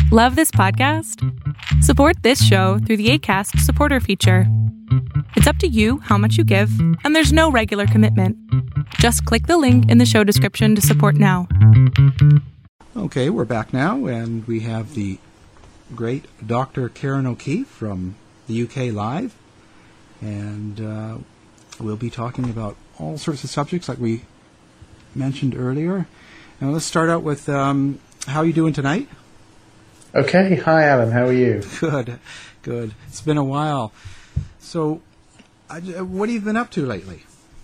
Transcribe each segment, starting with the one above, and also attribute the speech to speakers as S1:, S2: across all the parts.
S1: Love this podcast? Support this show through the Acast supporter feature. It's up to you how much you give, and there's no regular commitment. Just click the link in the show description to support now.
S2: Okay, we're back now, and we have the great Dr. Karen O'Keefe from the UK Live, and we'll be talking about all sorts of subjects like we mentioned earlier. Now let's start out with how are you doing tonight?
S3: Okay, hi Alan, how are you?
S2: Good. It's been a while. So, what have you been up to lately?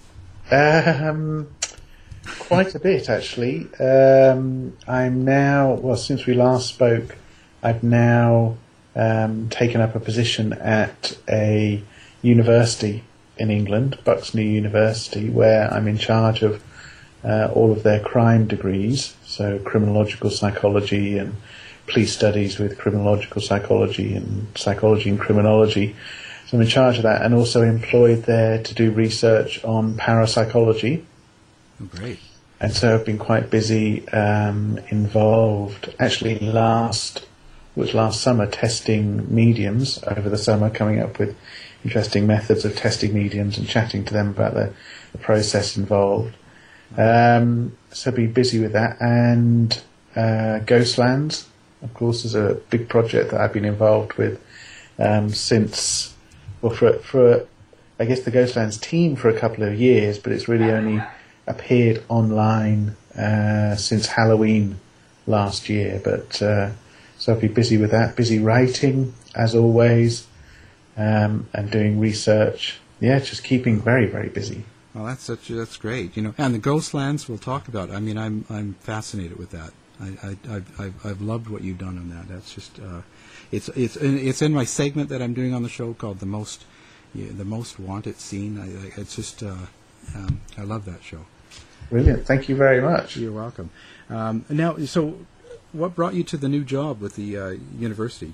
S3: Quite a bit, actually. I'm now, well, since we last spoke, I've now taken up a position at a university in England, Bucks-New University, where I'm in charge of all of their crime degrees, so criminological psychology and police studies with criminological psychology and psychology and criminology. So I'm in charge of that, and also employed there to do research on parapsychology.
S2: Oh, great.
S3: And so I've been quite busy, involved, actually last summer, testing mediums over the summer, coming up with interesting methods of testing mediums and chatting to them about the process involved. So I've been busy with that, and Ghostlands, of course, is a big project that I've been involved with since, well, for I guess the Ghostlands team for a couple of years, but it's really only appeared online since Halloween last year. But so I've been busy with that, busy writing as always, and doing research. Yeah, just keeping very, very busy.
S2: Well, that's great. And the Ghostlands we'll talk about. I mean, I'm fascinated with that. I've loved what you've done on that. That's just it's in my segment that I'm doing on the show called the most wanted scene. It's just I love that show.
S3: Brilliant. Thank you very much.
S2: You're welcome. Now, so what brought you to the new job with the university?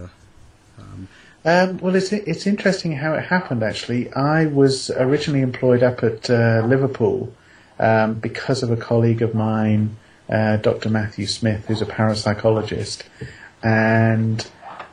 S3: Well, it's interesting how it happened, actually. I was originally employed up at Liverpool because of a colleague of mine, Dr. Matthew Smith, who's a parapsychologist, and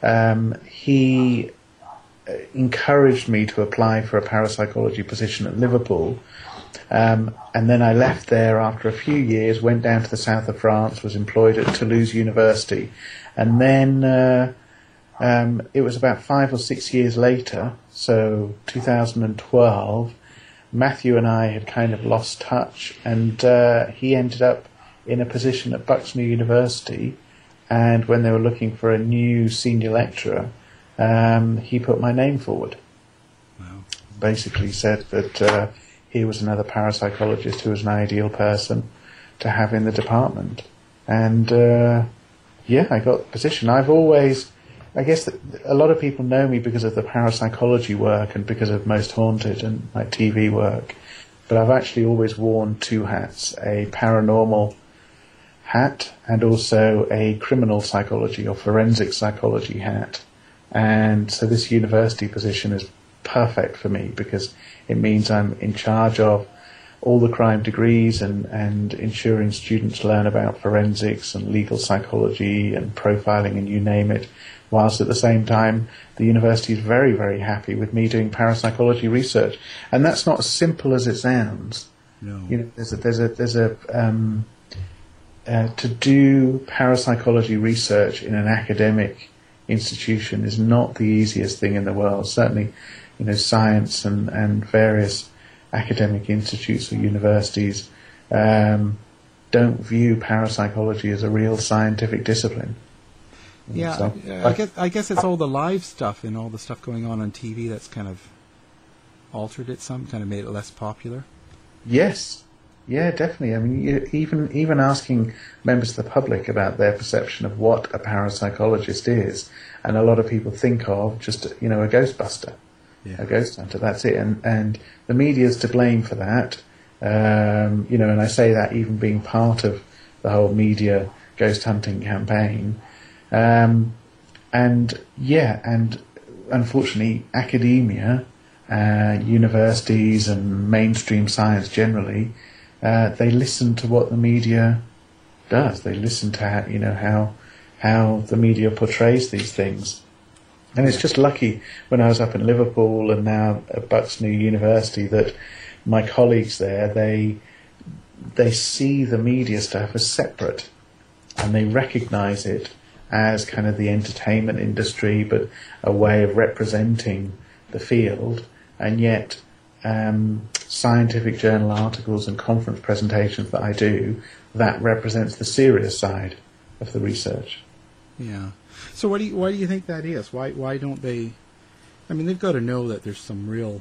S3: he encouraged me to apply for a parapsychology position at Liverpool. And then I left there after a few years, went down to the south of France, was employed at Toulouse University, and then it was about 5 or 6 years later, so 2012, Matthew and I had kind of lost touch, and he ended up in a position at Bucks-New University, and when they were looking for a new senior lecturer, he put my name forward.
S2: Wow.
S3: Basically said that he was another parapsychologist who was an ideal person to have in the department. And I got the position. I guess that a lot of people know me because of the parapsychology work and because of Most Haunted and my TV work, but I've actually always worn two hats, a paranormal hat and also a criminal psychology or forensic psychology hat. And so this university position is perfect for me because it means I'm in charge of all the crime degrees and ensuring students learn about forensics and legal psychology and profiling and you name it, whilst at the same time the university is very, very happy with me doing parapsychology research. And that's not as simple as it sounds.
S2: No.
S3: To do parapsychology research in an academic institution is not the easiest thing in the world. Certainly, science and various academic institutes or universities don't view parapsychology as a real scientific discipline.
S2: Yeah,
S3: so,
S2: I guess it's all the live stuff and all the stuff going on TV that's kind of altered it some, kind of made it less popular.
S3: Yes. Yeah, definitely. I mean, even asking members of the public about their perception of what a parapsychologist is, and a lot of people think of just, a Ghostbuster, a ghost hunter, that's it. And the media's to blame for that. And I say that even being part of the whole media ghost hunting campaign. And unfortunately, academia, universities and mainstream science generally, they listen to what the media does. They listen to how how the media portrays these things. And it's just lucky when I was up in Liverpool and now at Bucks New University that my colleagues there, they see the media stuff as separate, and they recognise it as kind of the entertainment industry, but a way of representing the field. And yet scientific journal articles and conference presentations that I do, that represents the serious side of the research.
S2: Yeah. So why do you think that is? Why don't they? I mean, they've got to know that there's some real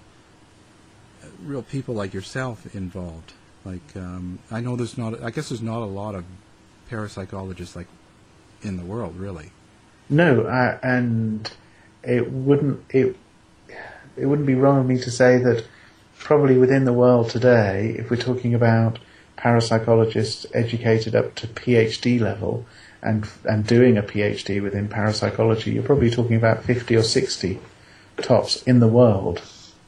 S2: people like yourself involved. Like I know there's not. I guess there's not a lot of parapsychologists like in the world, really.
S3: No, and it wouldn't be wrong of me to say that probably within the world today, if we're talking about parapsychologists educated up to PhD level and doing a PhD within parapsychology, you're probably talking about 50 or 60 tops in the world.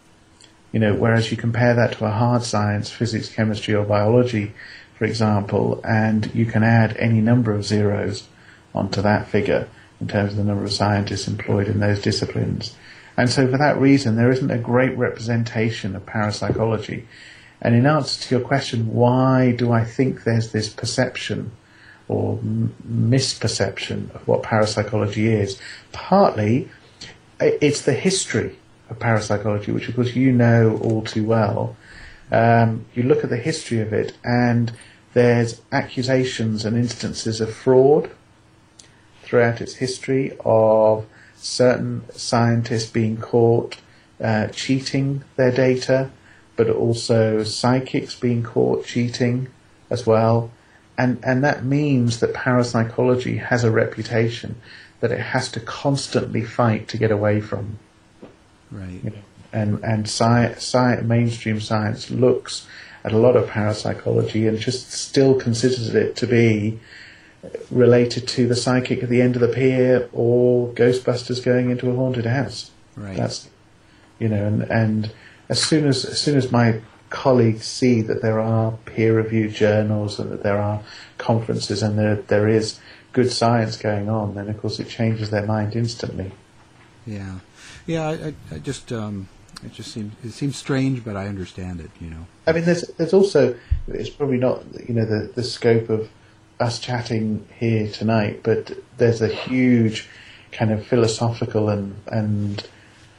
S3: You know, whereas you compare that to a hard science, physics, chemistry or biology, for example, and you can add any number of zeros onto that figure in terms of the number of scientists employed in those disciplines. And so for that reason, there isn't a great representation of parapsychology. And in answer to your question, why do I think there's this perception or misperception of what parapsychology is? Partly, it's the history of parapsychology, which of course you know all too well. You look at the history of it, and there's accusations and instances of fraud throughout its history, of certain scientists being caught cheating their data, but also psychics being caught cheating as well. And that means that parapsychology has a reputation that it has to constantly fight to get away from.
S2: Right.
S3: You know, and mainstream science looks at a lot of parapsychology and just still considers it to be related to the psychic at the end of the pier or Ghostbusters going into a haunted house.
S2: Right.
S3: That's, you know, and as soon as my colleagues see that there are peer-reviewed journals and that there are conferences and there is good science going on, then of course it changes their mind instantly.
S2: Yeah, yeah. I just it seems strange, but I understand it. You know.
S3: I mean, there's also, it's probably not, you know, the scope of us chatting here tonight, but there's a huge kind of philosophical and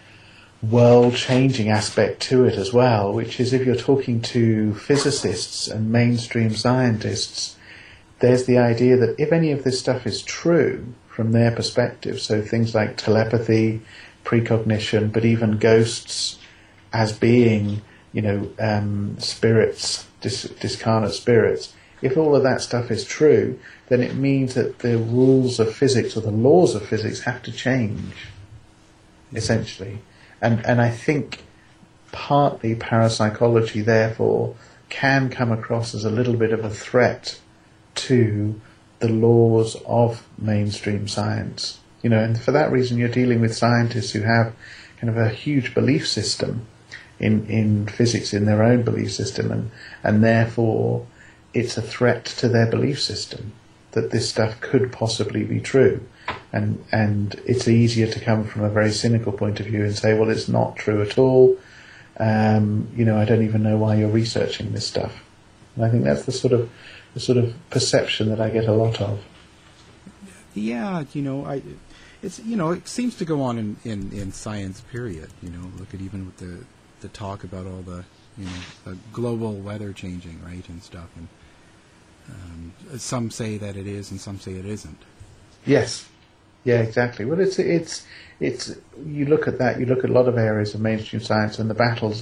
S3: world-changing aspect to it as well, which is if you're talking to physicists and mainstream scientists, there's the idea that if any of this stuff is true from their perspective, so things like telepathy, precognition, but even ghosts as being, you know, spirits, discarnate spirits, if all of that stuff is true, then it means that the rules of physics or the laws of physics have to change, essentially. And I think partly parapsychology, therefore, can come across as a little bit of a threat to the laws of mainstream science. You know, and for that reason you're dealing with scientists who have kind of a huge belief system in physics, in their own belief system, and therefore it's a threat to their belief system that this stuff could possibly be true. And it's easier to come from a very cynical point of view and say, well, it's not true at all. You know, I don't even know why you're researching this stuff. And I think that's the sort of perception that I get a lot of.
S2: Yeah, you know, it's, you know, it seems to go on in science, period. You know, look at even with the talk about all the, you know, the global weather changing, right, and stuff. And some say that it is, and some say it isn't.
S3: Yes. Yeah, exactly. Well, it's you look at that. You look at a lot of areas of mainstream science and the battles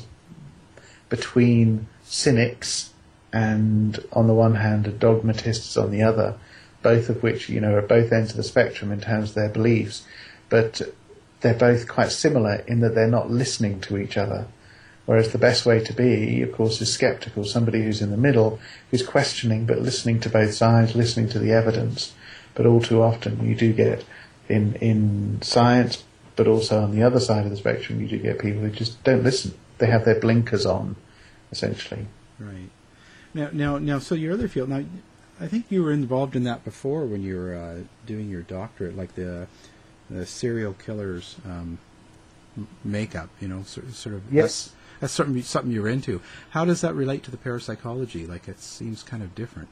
S3: between cynics and, on the one hand, dogmatists on the other, both of which, you know, are both ends of the spectrum in terms of their beliefs, but they're both quite similar in that they're not listening to each other. Whereas the best way to be, of course, is skeptical, somebody who's in the middle, who's questioning but listening to both sides, listening to the evidence. But all too often you do get in science, but also on the other side of the spectrum, you do get people who just don't listen. They have their blinkers on, essentially.
S2: Right. Now. So your other field. Now, I think you were involved in that before when you were doing your doctorate, like the serial killers makeup. Sort of.
S3: Yes.
S2: That's something you're into. How does that relate to the parapsychology? Like, it seems kind of different.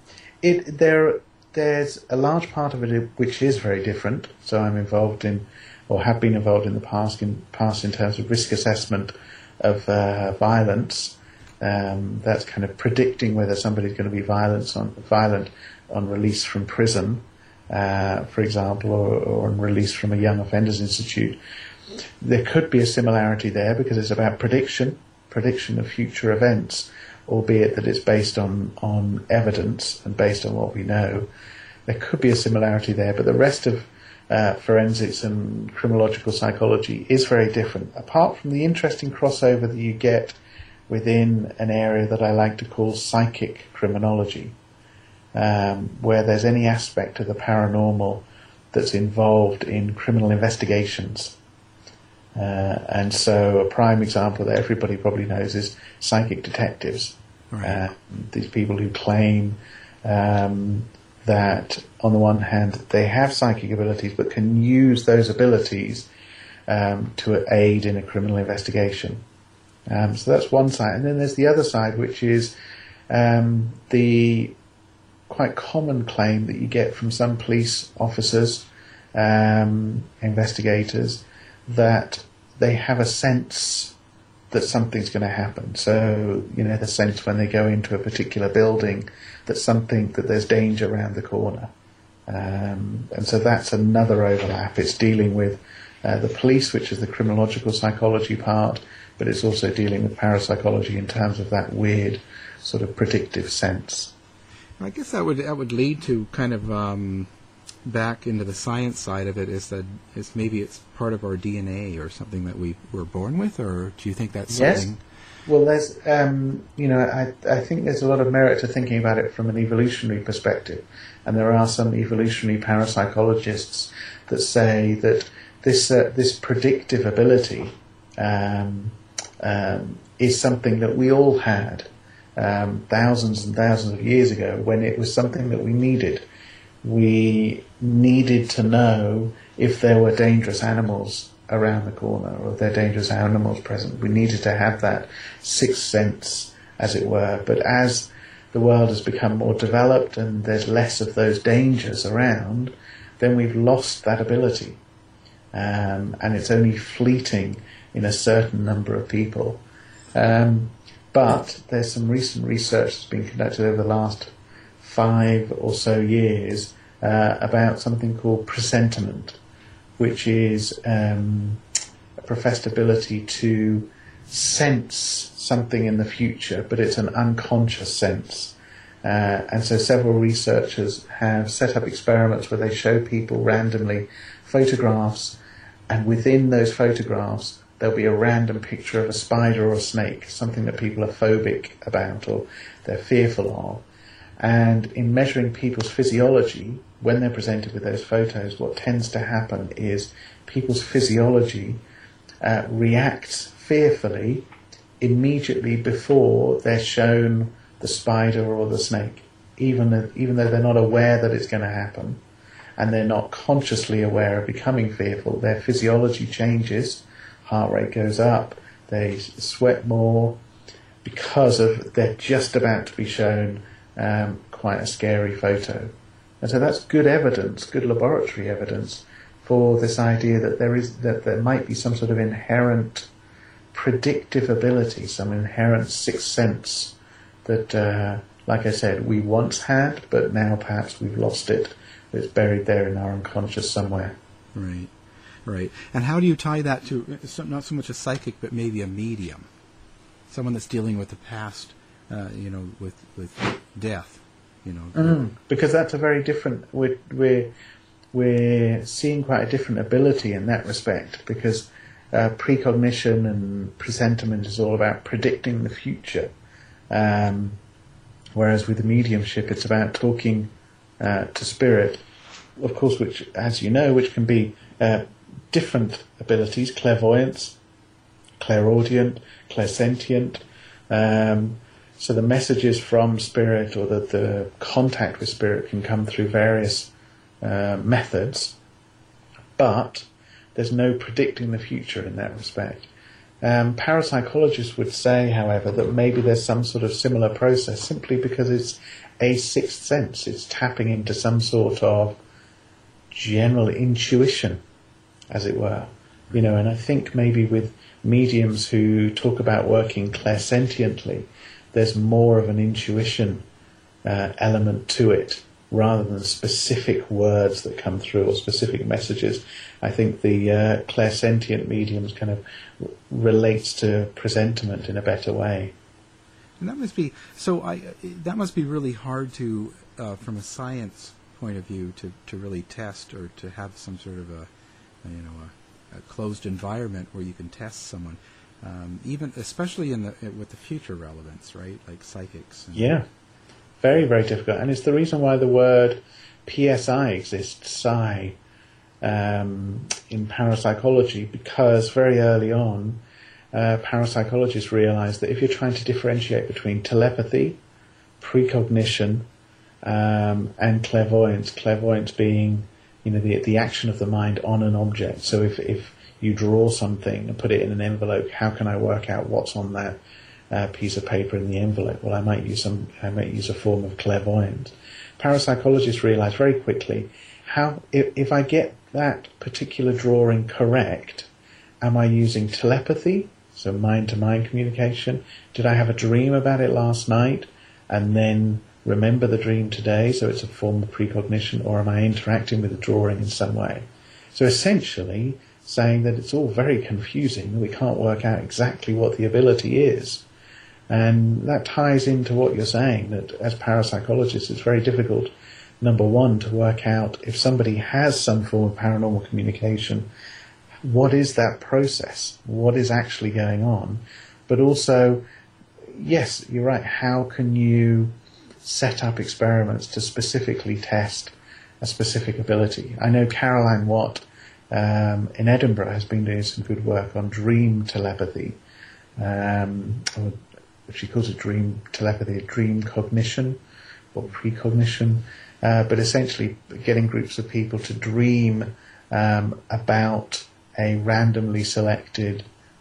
S3: There's a large part of it which is very different. So I'm involved in, or have been involved in the past in terms of risk assessment of violence. That's kind of predicting whether somebody's going to be violent on release from prison, for example, or on release from a young offenders institute. There could be a similarity there because it's about prediction of future events, albeit that it's based on evidence and based on what we know. There could be a similarity there, but the rest of forensics and criminological psychology is very different, apart from the interesting crossover that you get within an area that I like to call psychic criminology, where there's any aspect of the paranormal that's involved in criminal investigations. And so a prime example that everybody probably knows is psychic detectives.
S2: Right.
S3: These people who claim that on the one hand they have psychic abilities but can use those abilities to aid in a criminal investigation. So that's one side. And then there's the other side, which is the quite common claim that you get from some police officers, investigators, that they have a sense that something's going to happen. So, the sense when they go into a particular building that there's danger around the corner. And so that's another overlap. It's dealing with the police, which is the criminological psychology part, but it's also dealing with parapsychology in terms of that weird sort of predictive sense.
S2: I guess that would lead to kind of back into the science side of it, is that maybe it's part of our DNA or something that we were born with, or do you think that's something?
S3: Yes. Well, there's, I think there's a lot of merit to thinking about it from an evolutionary perspective, and there are some evolutionary parapsychologists that say that this predictive ability is something that we all had thousands and thousands of years ago, when it was something that we needed. We needed to know if there were dangerous animals around the corner, or if there are dangerous animals present. We needed to have that sixth sense, as it were. But as the world has become more developed and there's less of those dangers around, then we've lost that ability. And it's only fleeting in a certain number of people. But there's some recent research that's been conducted over the last 5 or so years about something called presentiment, which is a professed ability to sense something in the future, but it's an unconscious sense. And so several researchers have set up experiments where they show people randomly photographs, and within those photographs there'll be a random picture of a spider or a snake, something that people are phobic about or they're fearful of. And in measuring people's physiology, when they're presented with those photos, what tends to happen is people's physiology reacts fearfully immediately before they're shown the spider or the snake, even though they're not aware that it's going to happen, and they're not consciously aware of becoming fearful. Their physiology changes, heart rate goes up, they sweat more, because they're just about to be shown quite a scary photo. And so that's good evidence, good laboratory evidence for this idea that there might be some sort of inherent predictive ability, some inherent sixth sense that, like I said, we once had, but now perhaps we've lost it. It's buried there in our unconscious somewhere.
S2: Right, right. And how do you tie that to, not so much a psychic, but maybe a medium? Someone that's dealing with the past, with death,
S3: Because that's a very different, we're seeing quite a different ability in that respect, because precognition and presentiment is all about predicting the future, whereas with the mediumship it's about talking to spirit, of course, which, as you know, which can be different abilities: clairvoyance, clairaudient, clairsentient. So the messages from spirit, or the contact with spirit, can come through various methods, but there's no predicting the future in that respect. Parapsychologists would say, however, that maybe there's some sort of similar process, simply because it's a sixth sense. It's tapping into some sort of general intuition, as it were. And I think maybe with mediums who talk about working clairsentiently, there's more of an intuition element to it, rather than specific words that come through or specific messages. I think the clairsentient mediums kind of relates to presentiment in a better way.
S2: And that must be that must be really hard to, from a science point of view, to really test, or to have some sort of a closed environment where you can test someone, even especially with the future relevance, right? Like psychics.
S3: Yeah. Very, very difficult. And it's the reason why the word PSI exists, psi, in parapsychology, because very early on, parapsychologists realized that if you're trying to differentiate between telepathy, precognition, and clairvoyance being, the action of the mind on an object. So if you draw something and put it in an envelope, how can I work out what's on that piece of paper in the envelope? Well, I might use a form of clairvoyance. Parapsychologists realize very quickly if I get that particular drawing correct, am I using telepathy, so mind-to-mind communication? Did I have a dream about it last night and then remember the dream today, so it's a form of precognition, or am I interacting with the drawing in some way? So essentially saying that it's all very confusing, that we can't work out exactly what the ability is. And that ties into what you're saying, that as parapsychologists it's very difficult, number one, to work out if somebody has some form of paranormal communication, what is that process? What is actually going on? But also, yes, you're right, how can you set up experiments to specifically test a specific ability? I know Caroline Watt in Edinburgh has been doing some good work on dream telepathy. She calls it dream telepathy, dream cognition or precognition, but essentially getting groups of people to dream about a randomly selected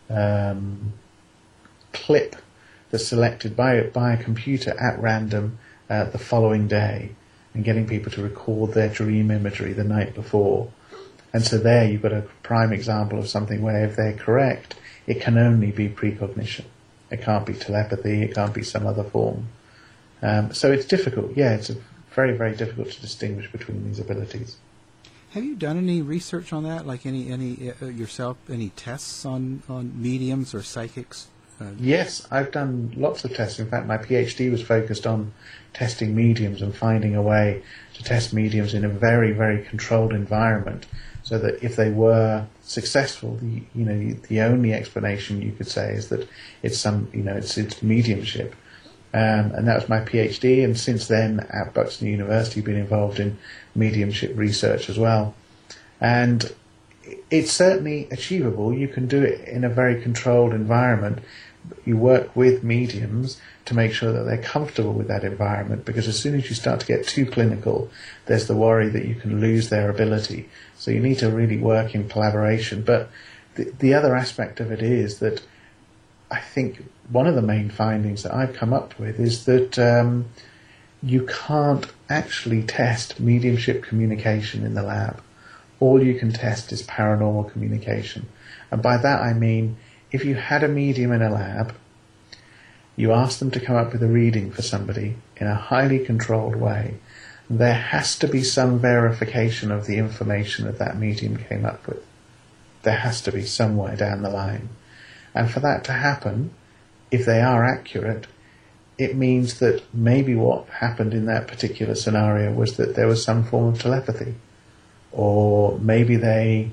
S3: clip that's selected by a computer at random the following day, and getting people to record their dream imagery the night before. And so there you've got a prime example of something where, if they're correct, it can only be precognition. It can't be telepathy, it can't be some other form. So it's difficult. Yeah, it's very, very difficult to distinguish between these abilities.
S2: Have you done any research on that? Like any yourself, any tests on mediums or psychics?
S3: Yes, I've done lots of tests. In fact, my PhD was focused on testing mediums and finding a way to test mediums in a very, very controlled environment, so that if they were successful, the only explanation you could say is that it's it's mediumship. And that was my PhD, and since then at Buxton University been involved in mediumship research as well. And it's certainly achievable. You can do it in a very controlled environment. You work with mediums to make sure that they're comfortable with that environment, because as soon as you start to get too clinical, there's the worry that you can lose their ability. So you need to really work in collaboration. But the other aspect of it is that I think one of the main findings that I've come up with is that you can't actually test mediumship communication in the lab. All you can test is paranormal communication. And by that I mean, if you had a medium in a lab, you asked them to come up with a reading for somebody in a highly controlled way, there has to be some verification of the information that medium came up with. There has to be somewhere down the line. And for that to happen, if they are accurate, it means that maybe what happened in that particular scenario was that there was some form of telepathy. Or maybe they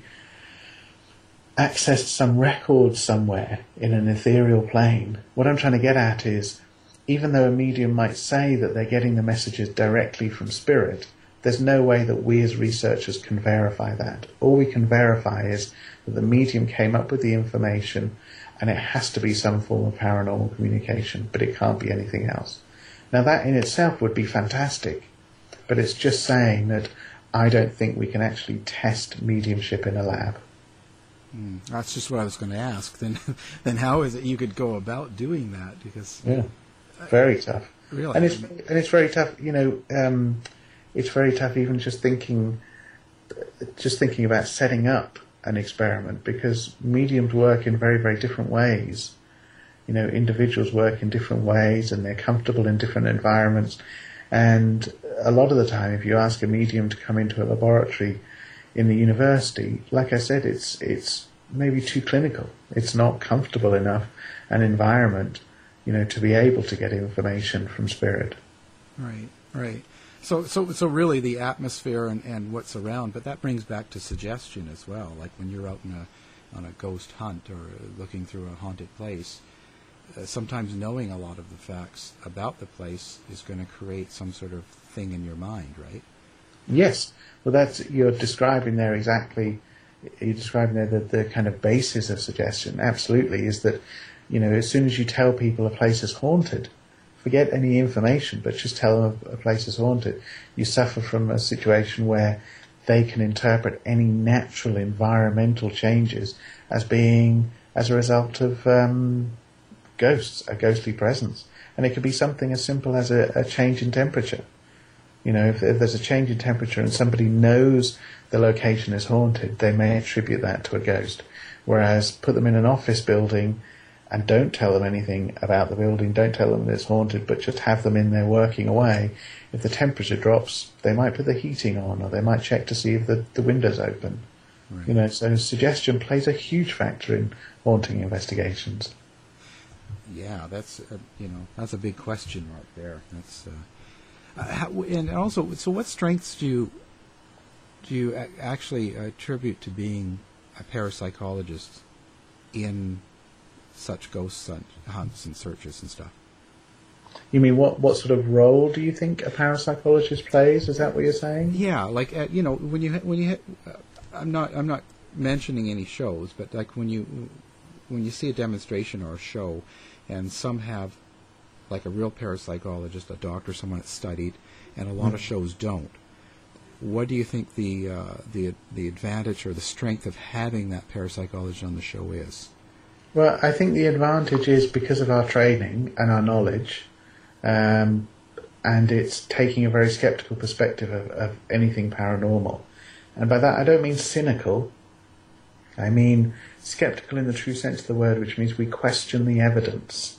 S3: accessed some record somewhere in an ethereal plane. What I'm trying to get at is, even though a medium might say that they're getting the messages directly from spirit, there's no way that we as researchers can verify that. All we can verify is that the medium came up with the information and it has to be some form of paranormal communication, but it can't be anything else. Now that in itself would be fantastic, but it's just saying that I don't think we can actually test mediumship in a lab.
S2: That's just what I was going to ask. Then how is it you could go about doing that? Because
S3: very tough.
S2: Really,
S3: and it's very tough. It's very tough even just thinking about setting up an experiment, because mediums work in very, very different ways. Individuals work in different ways, and they're comfortable in different environments. And a lot of the time, if you ask a medium to come into a laboratory in the university, like I said, it's maybe too clinical. It's not comfortable enough an environment, to be able to get information from spirit.
S2: Right. So really the atmosphere and what's around, but that brings back to suggestion as well. Like when you're out on a ghost hunt or looking through a haunted place, sometimes knowing a lot of the facts about the place is going to create some sort of thing in your mind, right? Yes.
S3: Well, you're describing there exactly. You're describing there the kind of basis of suggestion. Absolutely, is that as soon as you tell people a place is haunted, forget any information, but just tell them a place is haunted, you suffer from a situation where they can interpret any natural environmental changes as being as a result of ghosts, a ghostly presence. And it could be something as simple as a change in temperature. If there's a change in temperature and somebody knows the location is haunted, they may attribute that to a ghost. Whereas put them in an office building and don't tell them anything about the building, don't tell them that it's haunted, but just have them in there working away. If the temperature drops, they might put the heating on, or they might check to see if the window's open. Right. So suggestion plays a huge factor in haunting investigations.
S2: Yeah, that's that's a big question right there. That's and also, so what strengths do you actually attribute to being a parapsychologist in such ghost hunts and searches and stuff?
S3: You mean what sort of role do you think a parapsychologist plays? Is that what you're saying?
S2: Yeah, like when you I'm not mentioning any shows, but like when you see a demonstration or a show, and some have like a real parapsychologist, a doctor, someone that's studied, and a lot of shows don't. What do you think the advantage or the strength of having that parapsychologist on the show is?
S3: Well, I think the advantage is because of our training and our knowledge, and it's taking a very skeptical perspective of anything paranormal. And by that I don't mean cynical. I mean skeptical in the true sense of the word, which means we question the evidence.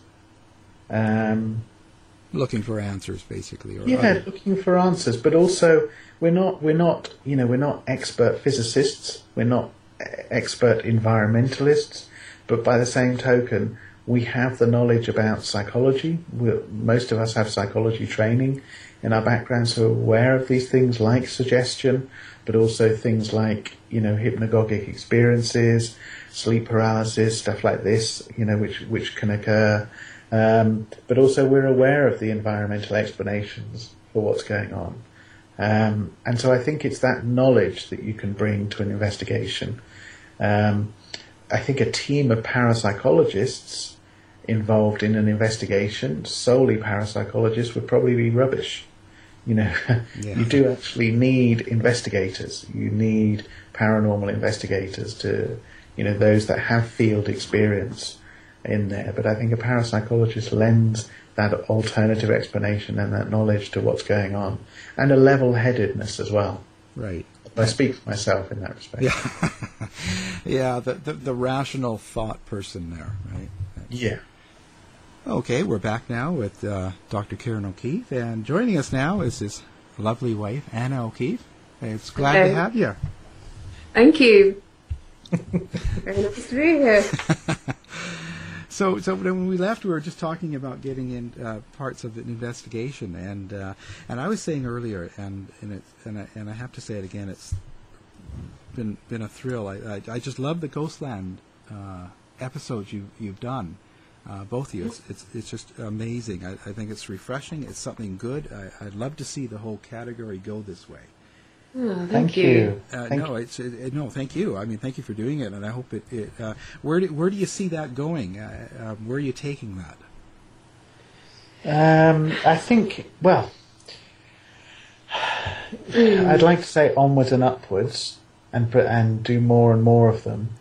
S2: Looking for answers, basically.
S3: Looking for answers, but also we're not expert physicists, we're not expert environmentalists, but by the same token, we have the knowledge about psychology. Most of us have psychology training in our background, so we're aware of these things like suggestion, but also things like hypnagogic experiences, sleep paralysis, stuff like this, which can occur. But also we're aware of the environmental explanations for what's going on. And so I think it's that knowledge that you can bring to an investigation. I think a team of parapsychologists involved in an investigation, solely parapsychologists, would probably be rubbish. You do actually need investigators. You need paranormal investigators to, those that have field experience in there. But I think a parapsychologist lends that alternative explanation and that knowledge to what's going on, and a level-headedness as well.
S2: Right.
S3: I speak for myself in that respect.
S2: Yeah, the rational thought person there, right?
S3: Yeah.
S2: Okay, we're back now with Dr. Karen O'Keefe, and joining us now is his lovely wife, Anna O'Keefe. It's glad to have you.
S4: Thank you. Very nice to be here.
S2: So when we left, we were just talking about getting in parts of an investigation, and I was saying earlier, and I have to say it again, it's been a thrill. I just love the Ghostland episodes you've done, both of you. It's just amazing. I think it's refreshing. It's something good. I'd love to see the whole category go this way.
S4: Oh,
S3: Thank you.
S2: No, thank you. I mean, thank you for doing it, and I hope where do you see that going? Where are you taking that?
S3: I think, well, I'd like to say onwards and upwards, and do more and more of them.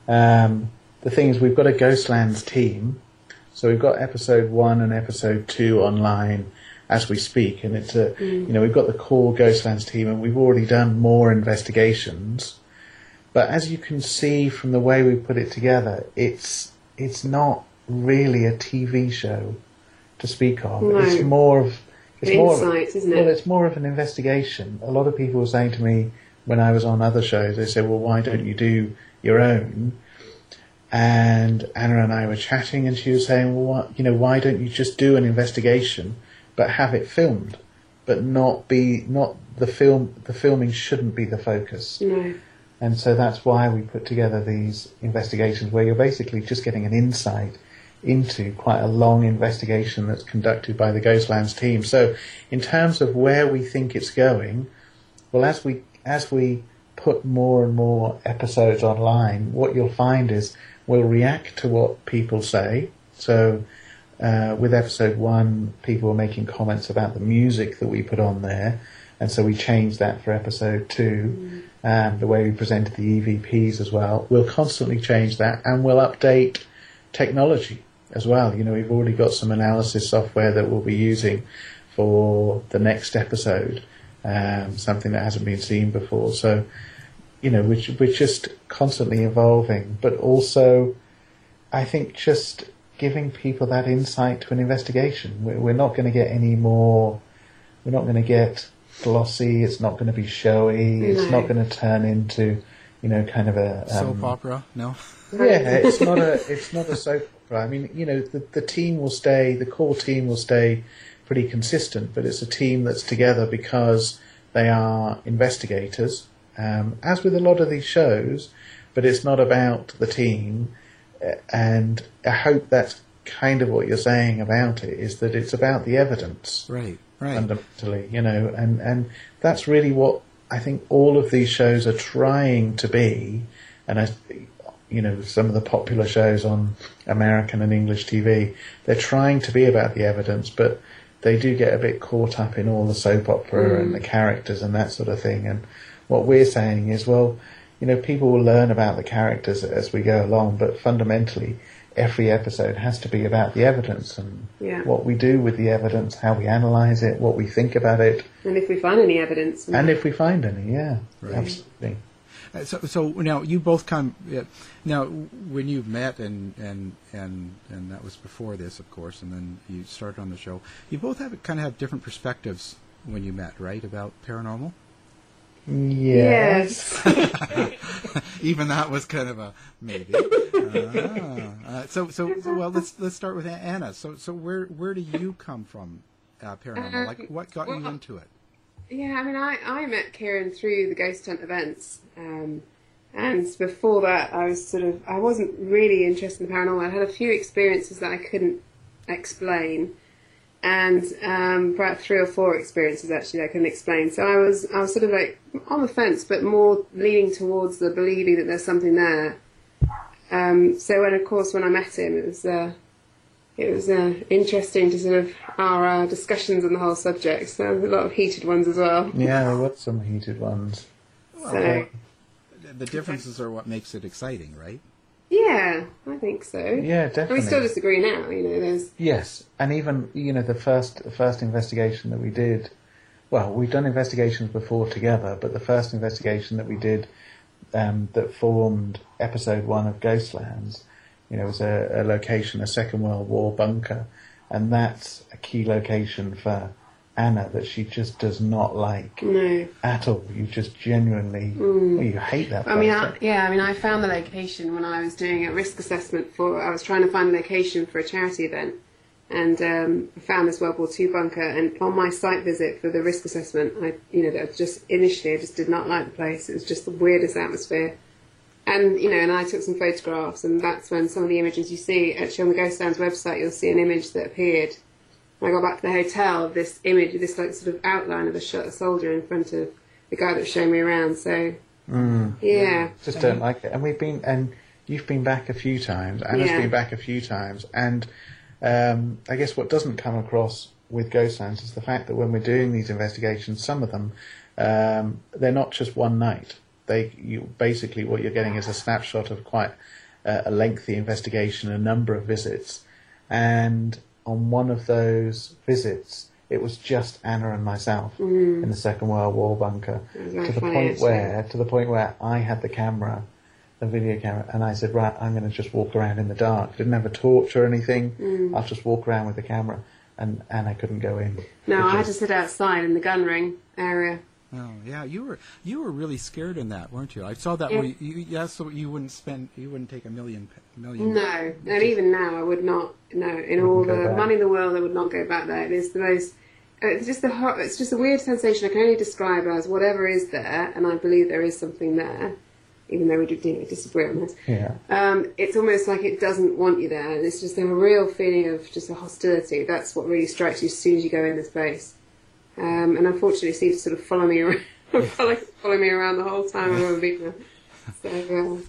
S3: The thing is, we've got a Ghostlands team, so we've got episode 1 and episode 2 online as we speak, and it's we've got the core Ghostlands team, and we've already done more investigations. But as you can see from the way we put it together, it's not really a TV show to speak of.
S4: No.
S3: It's more of
S4: insights, isn't it?
S3: Well, it's more of an investigation. A lot of people were saying to me when I was on other shows, they said, "Well, why don't you do your own?" And Anna and I were chatting, and she was saying, "Well, why don't you just do an investigation, but have it filmed, but not the film. The filming shouldn't be the focus."
S4: No.
S3: And so that's why we put together these investigations, where you're basically just getting an insight into quite a long investigation that's conducted by the Ghostlands team. So in terms of where we think it's going, well, as we put more and more episodes online, what you'll find is we'll react to what people say. So with episode 1, people were making comments about the music that we put on there, and so we changed that for episode 2. The way we presented the EVPs as well. We'll constantly change that, and we'll update technology as well. We've already got some analysis software that we'll be using for the next episode, something that hasn't been seen before. So, we're just constantly evolving, but also, I think, just giving people that insight to an investigation. We're not going to get any more. We're not going to get glossy. It's not going to be showy.
S4: No.
S3: It's not going to turn into, kind of a
S2: soap opera. No.
S3: Yeah, it's not a soap opera. I mean, the team will stay. The core team will stay pretty consistent, but it's a team that's together because they are investigators, as with a lot of these shows. But it's not about the team, and I hope that's kind of what you're saying about it, is that it's about the evidence.
S2: Right.
S3: Fundamentally, and that's really what I think all of these shows are trying to be. And some of the popular shows on American and English TV, they're trying to be about the evidence, but they do get a bit caught up in all the soap opera and the characters and that sort of thing. And what we're saying is, well, people will learn about the characters as we go along, but fundamentally, every episode has to be about the evidence and what we do with the evidence, how we analyse it, what we think about it.
S4: And if we find any evidence.
S3: And if we find any,
S2: Right.
S3: Absolutely.
S2: So now you both come. Now, when you met and that was before this, of course, and then you started on the show. You both kind of have different perspectives when you met, right, about paranormal?
S3: Yes.
S2: Even that was kind of a maybe. So well, let's start with Anna. So where do you come from, paranormal? Like, what got you into it?
S4: Yeah, I mean, I met Kieran through the Ghost Hunt events, and before that, I wasn't really interested in the paranormal. I had a few experiences that I couldn't explain, and about 3 or 4 experiences actually that I couldn't explain. So I was sort of like on the fence, but more leaning towards the believing that there's something there. So when I met him, it was interesting to sort of our discussions on the whole subject. So a lot of heated ones as well.
S3: Yeah, there were some heated ones.
S4: So,
S2: the differences are what makes it exciting, right?
S4: Yeah, I think so.
S3: Yeah, definitely.
S4: And we still disagree now. There's
S3: Yes, and even the first investigation that we did. Well, we've done investigations before together, but the first investigation that we did that formed episode 1 of Ghostlands, was a location, a Second World War bunker, and that's a key location for Anna that she just does not like at all. You just genuinely, you hate that place.
S4: I found the location when I was doing a risk assessment I was trying to find a location for a charity event, and I found this World War II bunker, and on my site visit for the risk assessment, I just did not like the place. It was just the weirdest atmosphere. And, and I took some photographs, and that's when some of the images you see, actually on the Ghostlands website, you'll see an image that appeared. When I got back to the hotel, this image, this like sort of outline of a soldier in front of the guy that showed me around. So yeah,
S3: just don't like it. And you've been back a few times. Anna's been back a few times, and I guess what doesn't come across with Ghostlands is the fact that when we're doing these investigations, some of them they're not just one night. Basically what you're getting is a snapshot of quite a lengthy investigation, a number of visits, and on one of those visits, it was just Anna and myself in the Second World War bunker, to the point where I had the camera, the video camera, and I said, right, I'm going to just walk around in the dark. Didn't have a torch or anything. I'll just walk around with the camera, and Anna couldn't go in.
S4: No, I had to sit outside in the gun ring area.
S2: Oh yeah, you were really scared in that, weren't you? I saw that. Yeah. So you wouldn't take a million.
S4: No, and even now I would not. No, in all the money in the world, I would not go back there. It is the most. It's just a weird sensation. I can only describe it as whatever is there, and I believe there is something there, even though we do disagree on this.
S3: Yeah.
S4: It's almost like it doesn't want you there, and it's just a real feeling of just a hostility. That's what really strikes you as soon as you go in this place. And unfortunately, it seems to sort of follow me around. Follow me around the whole time I've ever been there.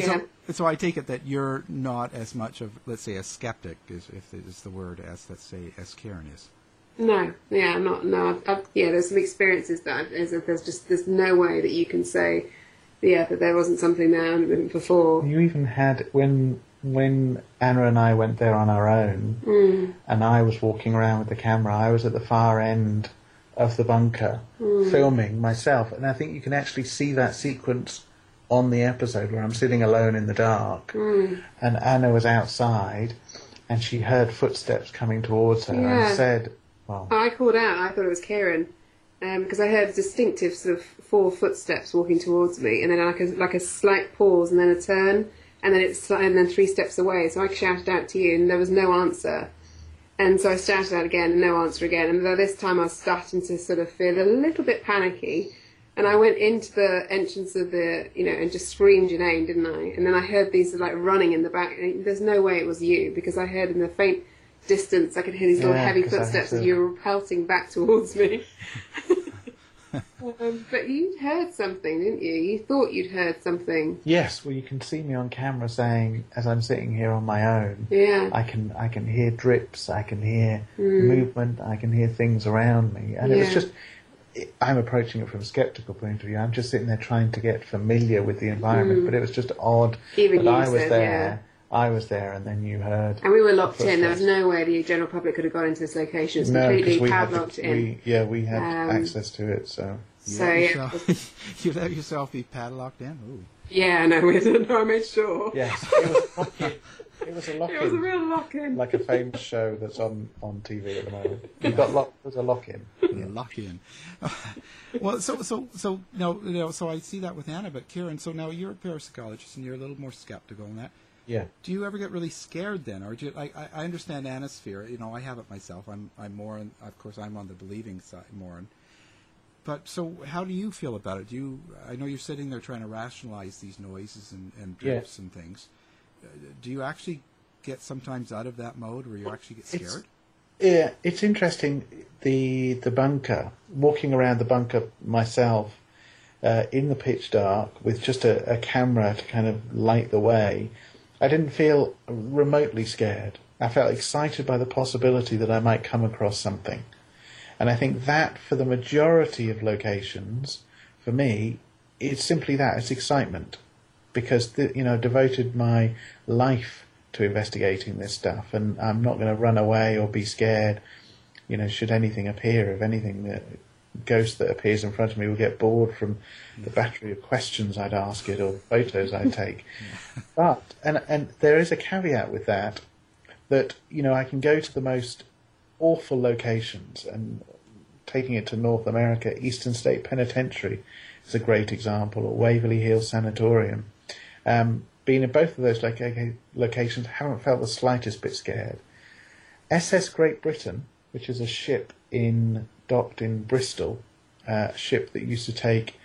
S2: So I take it that you're not as much of, let's say, a skeptic, if it is the word, as let's say, as Karen is.
S4: No, yeah, I'm not. No, there's some experiences that there's no way that you can say, that there wasn't something there before.
S3: You even had when Anna and I went there on our own, and I was walking around with the camera. I was at the far end of the bunker filming myself, and I think you can actually see that sequence on the episode where I'm sitting alone in the dark, and Anna was outside, and she heard footsteps coming towards her and said, well,
S4: I called out. I thought it was Karen, because I heard distinctive sort of 4 footsteps walking towards me, and then like a slight pause, and then a turn, and then 3 steps away. So I shouted out to you, and there was no answer. And so I shouted out again, and no answer again. And by this time I was starting to sort of feel a little bit panicky. And I went into the entrance of the, and just screamed your name, didn't I? And then I heard these like running in the back. And there's no way it was you, because I heard in the faint distance, I could hear these little heavy footsteps as you were pelting back towards me. But you'd heard something, didn't you? You thought you'd heard something.
S3: Yes, well, you can see me on camera saying, as I'm sitting here on my own, I can hear drips, I can hear movement, I can hear things around me. And it was just, I'm approaching it from a sceptical point of view. I'm just sitting there trying to get familiar with the environment, but it was just odd that I was there. I was there, and then you heard.
S4: And we were locked in. There was no way the general public could have got into this location. It's completely padlocked in.
S3: We had access to it, so.
S2: You let yourself be padlocked in? Ooh.
S4: Yeah, no, I made sure.
S3: Yes, it was lock-in. It was a lock-in.
S4: It was a real lock-in.
S3: Like a famous show that's on TV at the moment. You got locked. It was a lock-in.
S2: Yeah, lock-in. Well, so now, so I see that with Anna, but Kieran, so now you're a parapsychologist and you're a little more skeptical in that.
S3: Yeah.
S2: Do you ever get really scared then, or do you, I understand Anna's fear. I have it myself. I'm more, of course, I'm on the believing side more. But so, how do you feel about it? I know you're sitting there trying to rationalize these noises and drifts and things. Do you actually get sometimes out of that mode where you actually get scared?
S3: It's interesting. The bunker, walking around the bunker myself in the pitch dark with just a camera to kind of light the way. I didn't feel remotely scared. I felt excited by the possibility that I might come across something. And I think that, for the majority of locations, for me, it's simply that. It's excitement. Because, devoted my life to investigating this stuff. And I'm not going to run away or be scared, should anything appear. If anything, the ghost that appears in front of me will get bored from the battery of questions I'd ask it or photos I'd take. But, and there is a caveat with that, I can go to the most awful locations, and taking it to North America, Eastern State Penitentiary is a great example, or Waverly Hills Sanatorium. Being in both of those locations, haven't felt the slightest bit scared. SS Great Britain, which is a ship docked in Bristol, a ship that used to take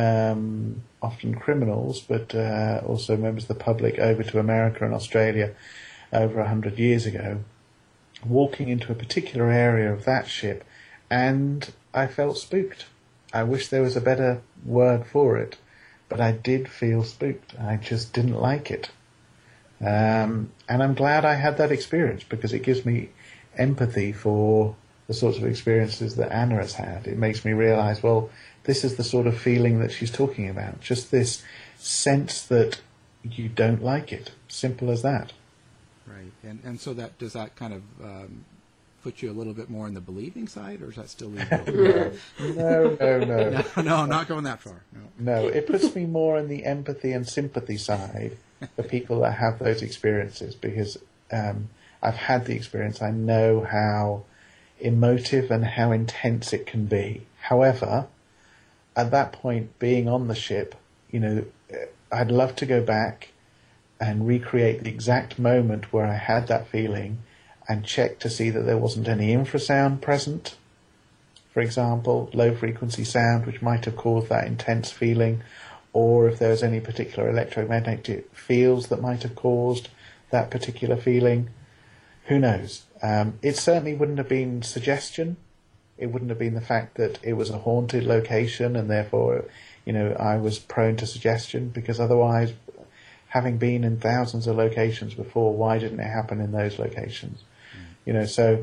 S3: often criminals, but also members of the public over to America and Australia over 100 years ago. Walking into a particular area of that ship, and I felt spooked. I wish there was a better word for it, but I did feel spooked. I just didn't like it. And I'm glad I had that experience, because it gives me empathy for the sorts of experiences that Anna has had. It makes me realise, well, this is the sort of feeling that she's talking about. Just this sense that you don't like it. Simple as that.
S2: Right. And so does that kind of put you a little bit more on the believing side, or is that still legal?
S3: No,
S2: not going that far.
S3: No, it puts me more on the empathy and sympathy side for people that have those experiences, because I've had the experience. I know how emotive and how intense it can be. However, at that point, being on the ship, I'd love to go back and recreate the exact moment where I had that feeling and check to see that there wasn't any infrasound present, for example, low frequency sound, which might have caused that intense feeling, or if there was any particular electromagnetic fields that might have caused that particular feeling. Who knows? It certainly wouldn't have been suggestion. It wouldn't have been the fact that it was a haunted location and therefore, I was prone to suggestion, because otherwise, having been in thousands of locations before, why didn't it happen in those locations? So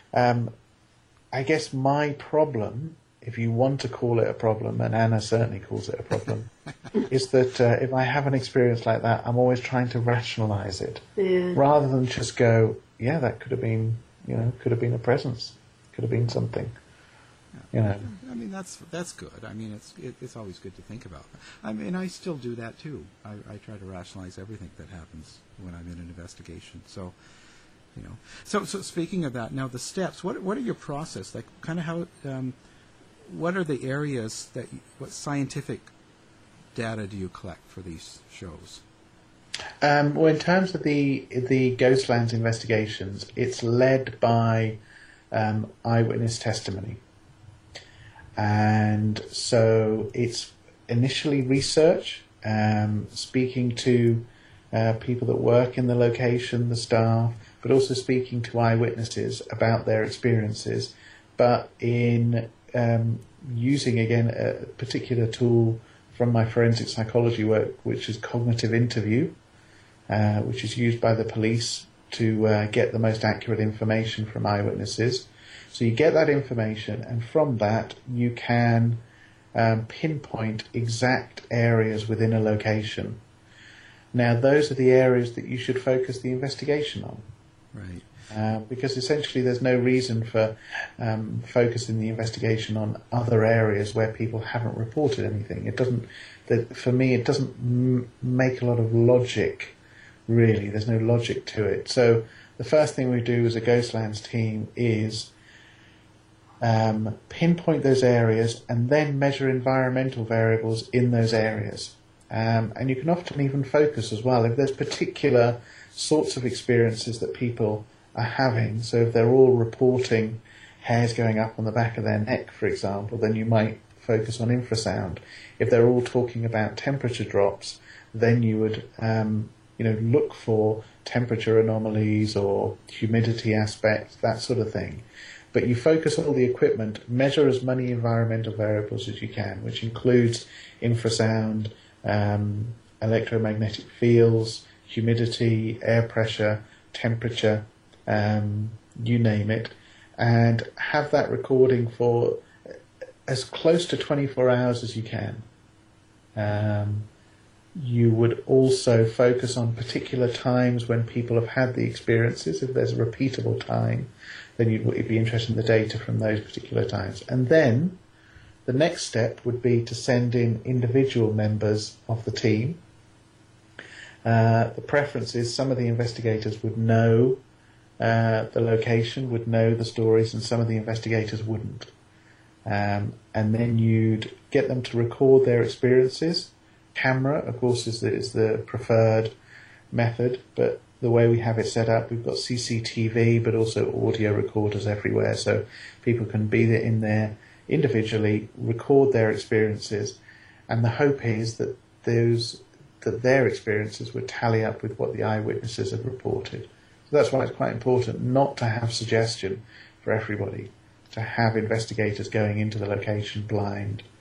S3: I guess my problem, if you want to call it a problem, and Anna certainly calls it a problem, is that if I have an experience like that, I'm always trying to rationalise it, rather than just go, yeah, that could have been, could have been a presence, could have been something,
S2: I mean, that's good. I mean, it's always good to think about. I mean, I still do that too. I try to rationalize everything that happens when I'm in an investigation. So, So speaking of that, now the steps. What are your process? Like, kind of how? What are the areas what scientific data do you collect for these shows?
S3: Well, in terms of the Ghostlands investigations, it's led by eyewitness testimony. And so it's initially research, speaking to people that work in the location, the staff, but also speaking to eyewitnesses about their experiences, but in using, again, a particular tool from my forensic psychology work, which is cognitive interview, which is used by the police to get the most accurate information from eyewitnesses. So you get that information, and from that you can pinpoint exact areas within a location. Now, those are the areas that you should focus the investigation on.
S2: Right.
S3: Because essentially there's no reason for focusing the investigation on other areas where people haven't reported anything. It doesn't, for me, it doesn't make a lot of logic, really. There's no logic to it. So the first thing we do as a Ghostlands team is pinpoint those areas and then measure environmental variables in those areas. And you can often even focus as well if there's particular sorts of experiences that people are having. So if they're all reporting hairs going up on the back of their neck, for example, then you might focus on infrasound. If they're all talking about temperature drops, then you would look for temperature anomalies or humidity aspects, that sort of thing. But you focus on all the equipment, measure as many environmental variables as you can, which includes infrasound, electromagnetic fields, humidity, air pressure, temperature, you name it, and have that recording for as close to 24 hours as you can. You would also focus on particular times when people have had the experiences. If there's a repeatable time, then you'd be interested in the data from those particular times. And then the next step would be to send in individual members of the team. The preference is some of the investigators would know the location, would know the stories, and some of the investigators wouldn't. And then you'd get them to record their experiences. Camera, of course, is the preferred method, but the way we have it set up, we've got CCTV, but also audio recorders everywhere, so people can be in there individually, record their experiences, and the hope is that their experiences would tally up with what the eyewitnesses have reported. So that's why it's quite important not to have suggestion for everybody, to have investigators going into the location blind,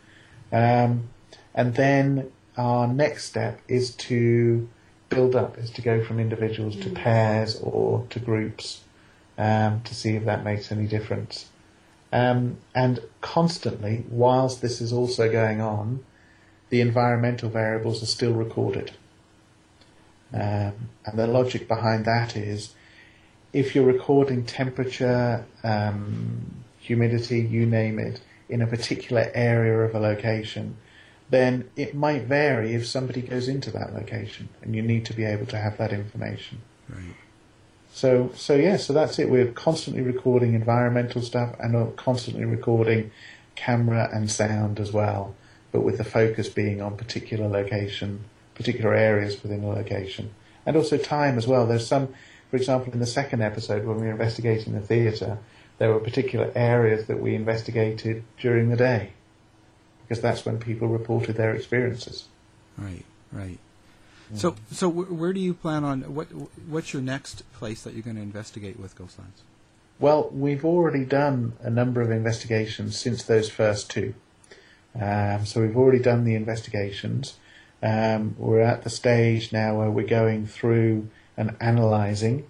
S3: And then our next step is to build up, is to go from individuals to pairs or to groups, to see if that makes any difference. And constantly, whilst this is also going on, the environmental variables are still recorded. And the logic behind that is, if you're recording temperature, humidity, you name it, in a particular area of a location, then it might vary if somebody goes into that location, and you need to be able to have that information.
S2: Right.
S3: So that's it. We're constantly recording environmental stuff and constantly recording camera and sound as well, but with the focus being on particular location, particular areas within a location, and also time as well. There's some, for example, in the second episode when we were investigating the theatre, there were particular areas that we investigated during the day, because that's when people reported their experiences.
S2: Right. So where do you plan on, what's your next place that you're going to investigate with Ghostlands?
S3: Well, we've already done a number of investigations since those first two. So we've already done the investigations. We're at the stage now where we're going through and analysing,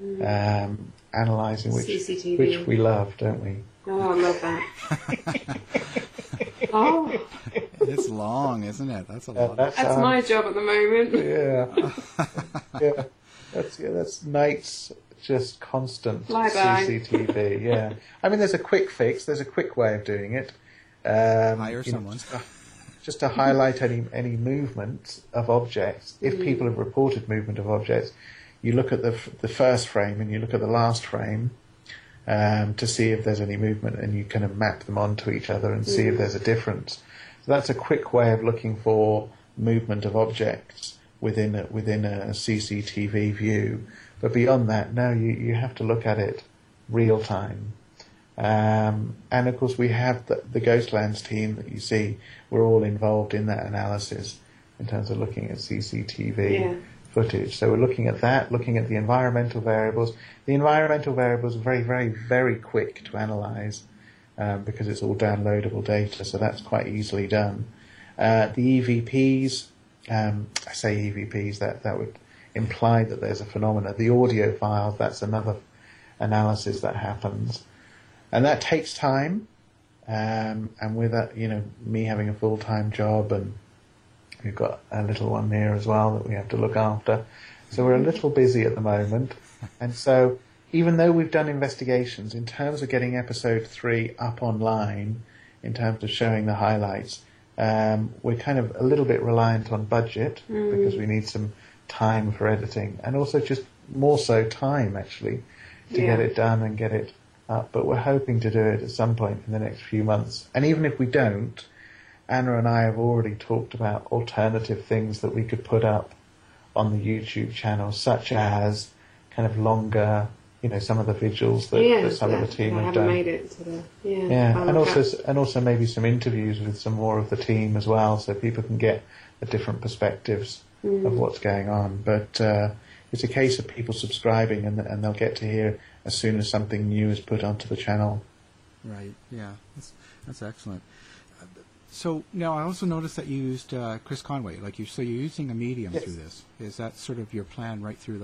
S4: CCTV.
S3: which we love, don't we?
S4: Oh, I love that. Oh,
S2: It's long, isn't it? That's a lot.
S4: that's my job at the moment.
S3: Yeah. That's nights, just constant
S4: Fly-by.
S3: CCTV. Yeah. I mean, there's a quick fix. There's a quick way of doing it.
S2: Hire someone.
S3: Just to highlight any movement of objects. If people have reported movement of objects, you look at the first frame and you look at the last frame to see if there's any movement, and you kind of map them onto each other and see if there's a difference. So that's a quick way of looking for movement of objects within a CCTV view. But beyond that, now you have to look at it real time. And of course we have the Ghostlands team that you see. We're all involved in that analysis in terms of looking at CCTV footage. So we're looking at that, looking at the environmental variables. The environmental variables are very, very, very quick to analyse because it's all downloadable data, so that's quite easily done. The EVPs, I say EVPs, that would imply that there's a phenomena. The audio files, that's another analysis that happens. And that takes time, and with that, me having a full-time job, and we've got a little one here as well that we have to look after. So we're a little busy at the moment. And so even though we've done investigations, in terms of getting episode 3 up online, in terms of showing the highlights, we're kind of a little bit reliant on budget because we need some time for editing, and also just more so time, actually, to get it done and get it up. But we're hoping to do it at some point in the next few months. And even if we don't, Anna and I have already talked about alternative things that we could put up on the YouTube channel, such as kind of longer, some of the visuals that some of the team have done.
S4: Made it to the,
S3: and also maybe some interviews with some more of the team as well, so people can get the different perspectives of what's going on. But it's a case of people subscribing, and they'll get to hear as soon as something new is put onto the channel.
S2: Right. Yeah. That's excellent. So now I also noticed that you used Chris Conway. So you're using a medium through this. Is that sort of your plan right through the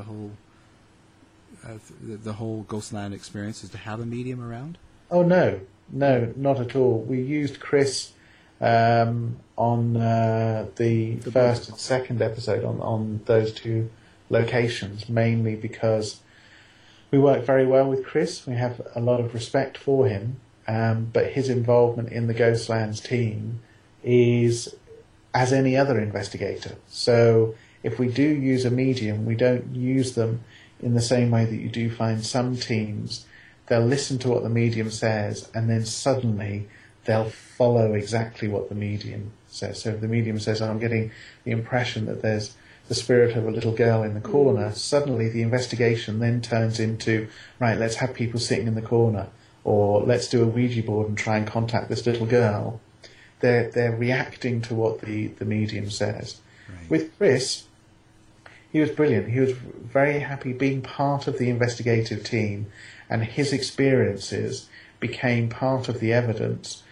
S2: whole Ghostland experience, is to have a medium around?
S3: Oh no, not at all. We used Chris on the first and second episode on those two locations, mainly because we work very well with Chris. We have a lot of respect for him. But his involvement in the Ghostlands team is as any other investigator. So if we do use a medium, we don't use them in the same way that you do find some teams. They'll listen to what the medium says, and then suddenly they'll follow exactly what the medium says. So if the medium says, I'm getting the impression that there's the spirit of a little girl in the corner, suddenly the investigation then turns into, right, let's have people sitting in the corner, or let's do a Ouija board and try and contact this little girl. They're reacting to what the medium says. Right. With Chris, he was brilliant. He was very happy being part of the investigative team, and his experiences became part of the evidence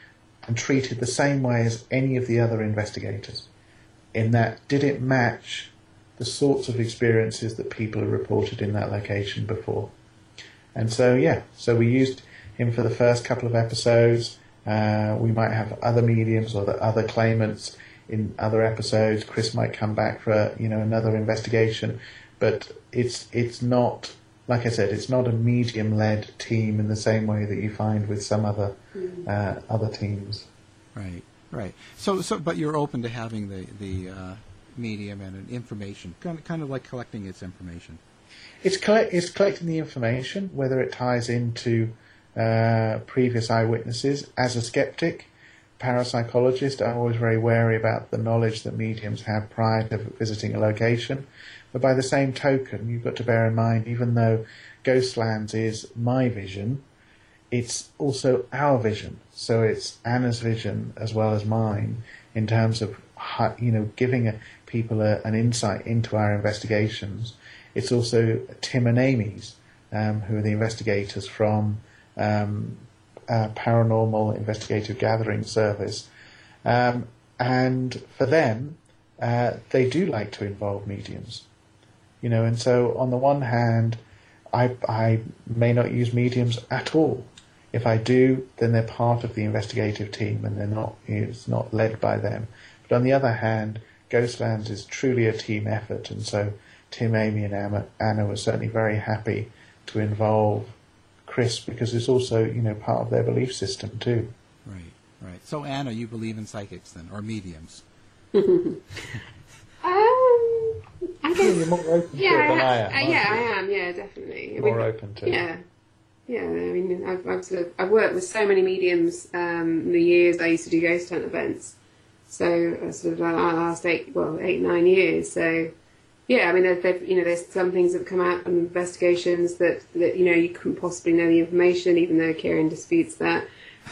S3: and treated the same way as any of the other investigators. In that, did it match the sorts of experiences that people had reported in that location before? And so, so we used him for the first couple of episodes. We might have other mediums or the other claimants in other episodes. Chris might come back for another investigation, but it's not, like I said, it's not a medium-led team in the same way that you find with some other other teams.
S2: Right. So, but you're open to having the medium and information, kind of like collecting its information.
S3: It's collecting the information, whether it ties into previous eyewitnesses. As a skeptic, parapsychologist, I'm always very wary about the knowledge that mediums have prior to visiting a location. But by the same token, you've got to bear in mind, even though Ghostlands is my vision, it's also our vision. So it's Anna's vision as well as mine in terms of giving people an insight into our investigations. It's also Tim and Amy's, who are the investigators from Paranormal Investigative Gathering Service. And for them, they do like to involve mediums. And so on the one hand, I may not use mediums at all. If I do, then they're part of the investigative team and it's not led by them. But on the other hand, Ghostlands is truly a team effort, and so Tim, Amy and Anna were certainly very happy to involve Chris because it's also, part of their belief system too.
S2: Right. So Anna, you believe in psychics then, or mediums?
S4: I guess
S3: You're more open to it than I am.
S4: I am. Yeah, definitely.
S3: Open to it.
S4: Yeah. I mean, I've worked with so many mediums in the years I used to do ghost hunt events. So sort of like our last 8-9 years. So yeah, I mean, there's some things that have come out on investigations that you couldn't possibly know the information, even though Kieran disputes that.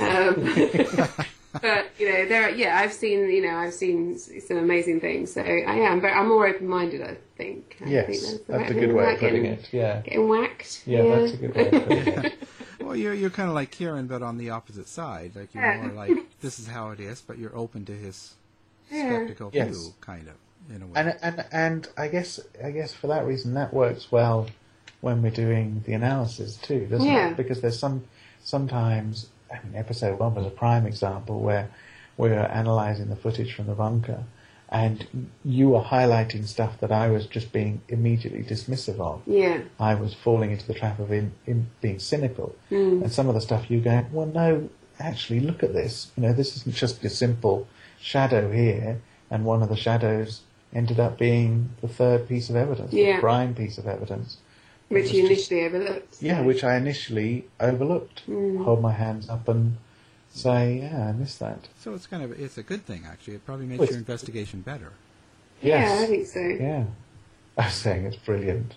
S4: But I've seen some amazing things. So I'm more open-minded, I think.
S3: Yes, that's a good way of putting it. Yeah,
S4: getting whacked.
S3: Yeah, that's a good way of putting it.
S2: Well, you're kind of like Kieran, but on the opposite side. Like you're more like this is how it is, but you're open to his skeptical view, kind of in a way.
S3: And I guess for that reason that works well when we're doing the analysis too, doesn't it? Because there's sometimes. I mean, episode 1 was a prime example where we were analysing the footage from the bunker and you were highlighting stuff that I was just being immediately dismissive of.
S4: Yeah.
S3: I was falling into the trap of in being cynical. And some of the stuff you go, well, no, actually, look at this. This isn't just a simple shadow here. And one of the shadows ended up being the third piece of evidence, the prime piece of evidence.
S4: Which you initially overlooked. So.
S3: Yeah, which I initially overlooked. Hold my hands up and say, I missed that.
S2: So it's a good thing, actually. It probably makes your investigation better.
S3: Yes.
S4: Yeah, I think so.
S3: Yeah. I was saying it's brilliant.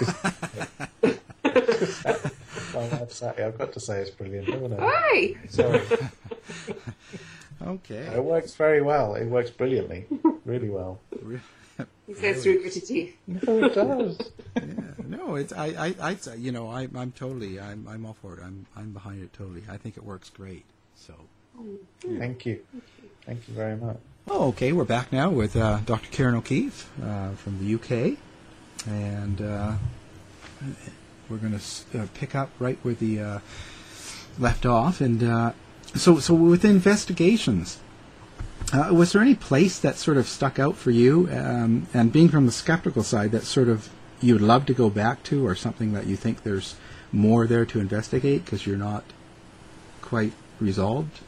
S3: I've got to say it's brilliant, haven't I?
S4: Hi!
S3: Sorry.
S2: Okay.
S3: It works very well. It works brilliantly. Really well.
S4: He says through gritted teeth.
S3: No, it does.
S2: No, it's I'm totally I'm all for it. I'm behind it totally. I think it works great. So
S3: Thank you very much.
S2: Oh, okay. We're back now with Dr. Kieran O'Keefe from the UK, and we're going to pick up right where the left off. And so with investigations. Was there any place that sort of stuck out for you, and being from the skeptical side, that sort of you would love to go back to, or something that you think there's more there to investigate because you're not quite resolved?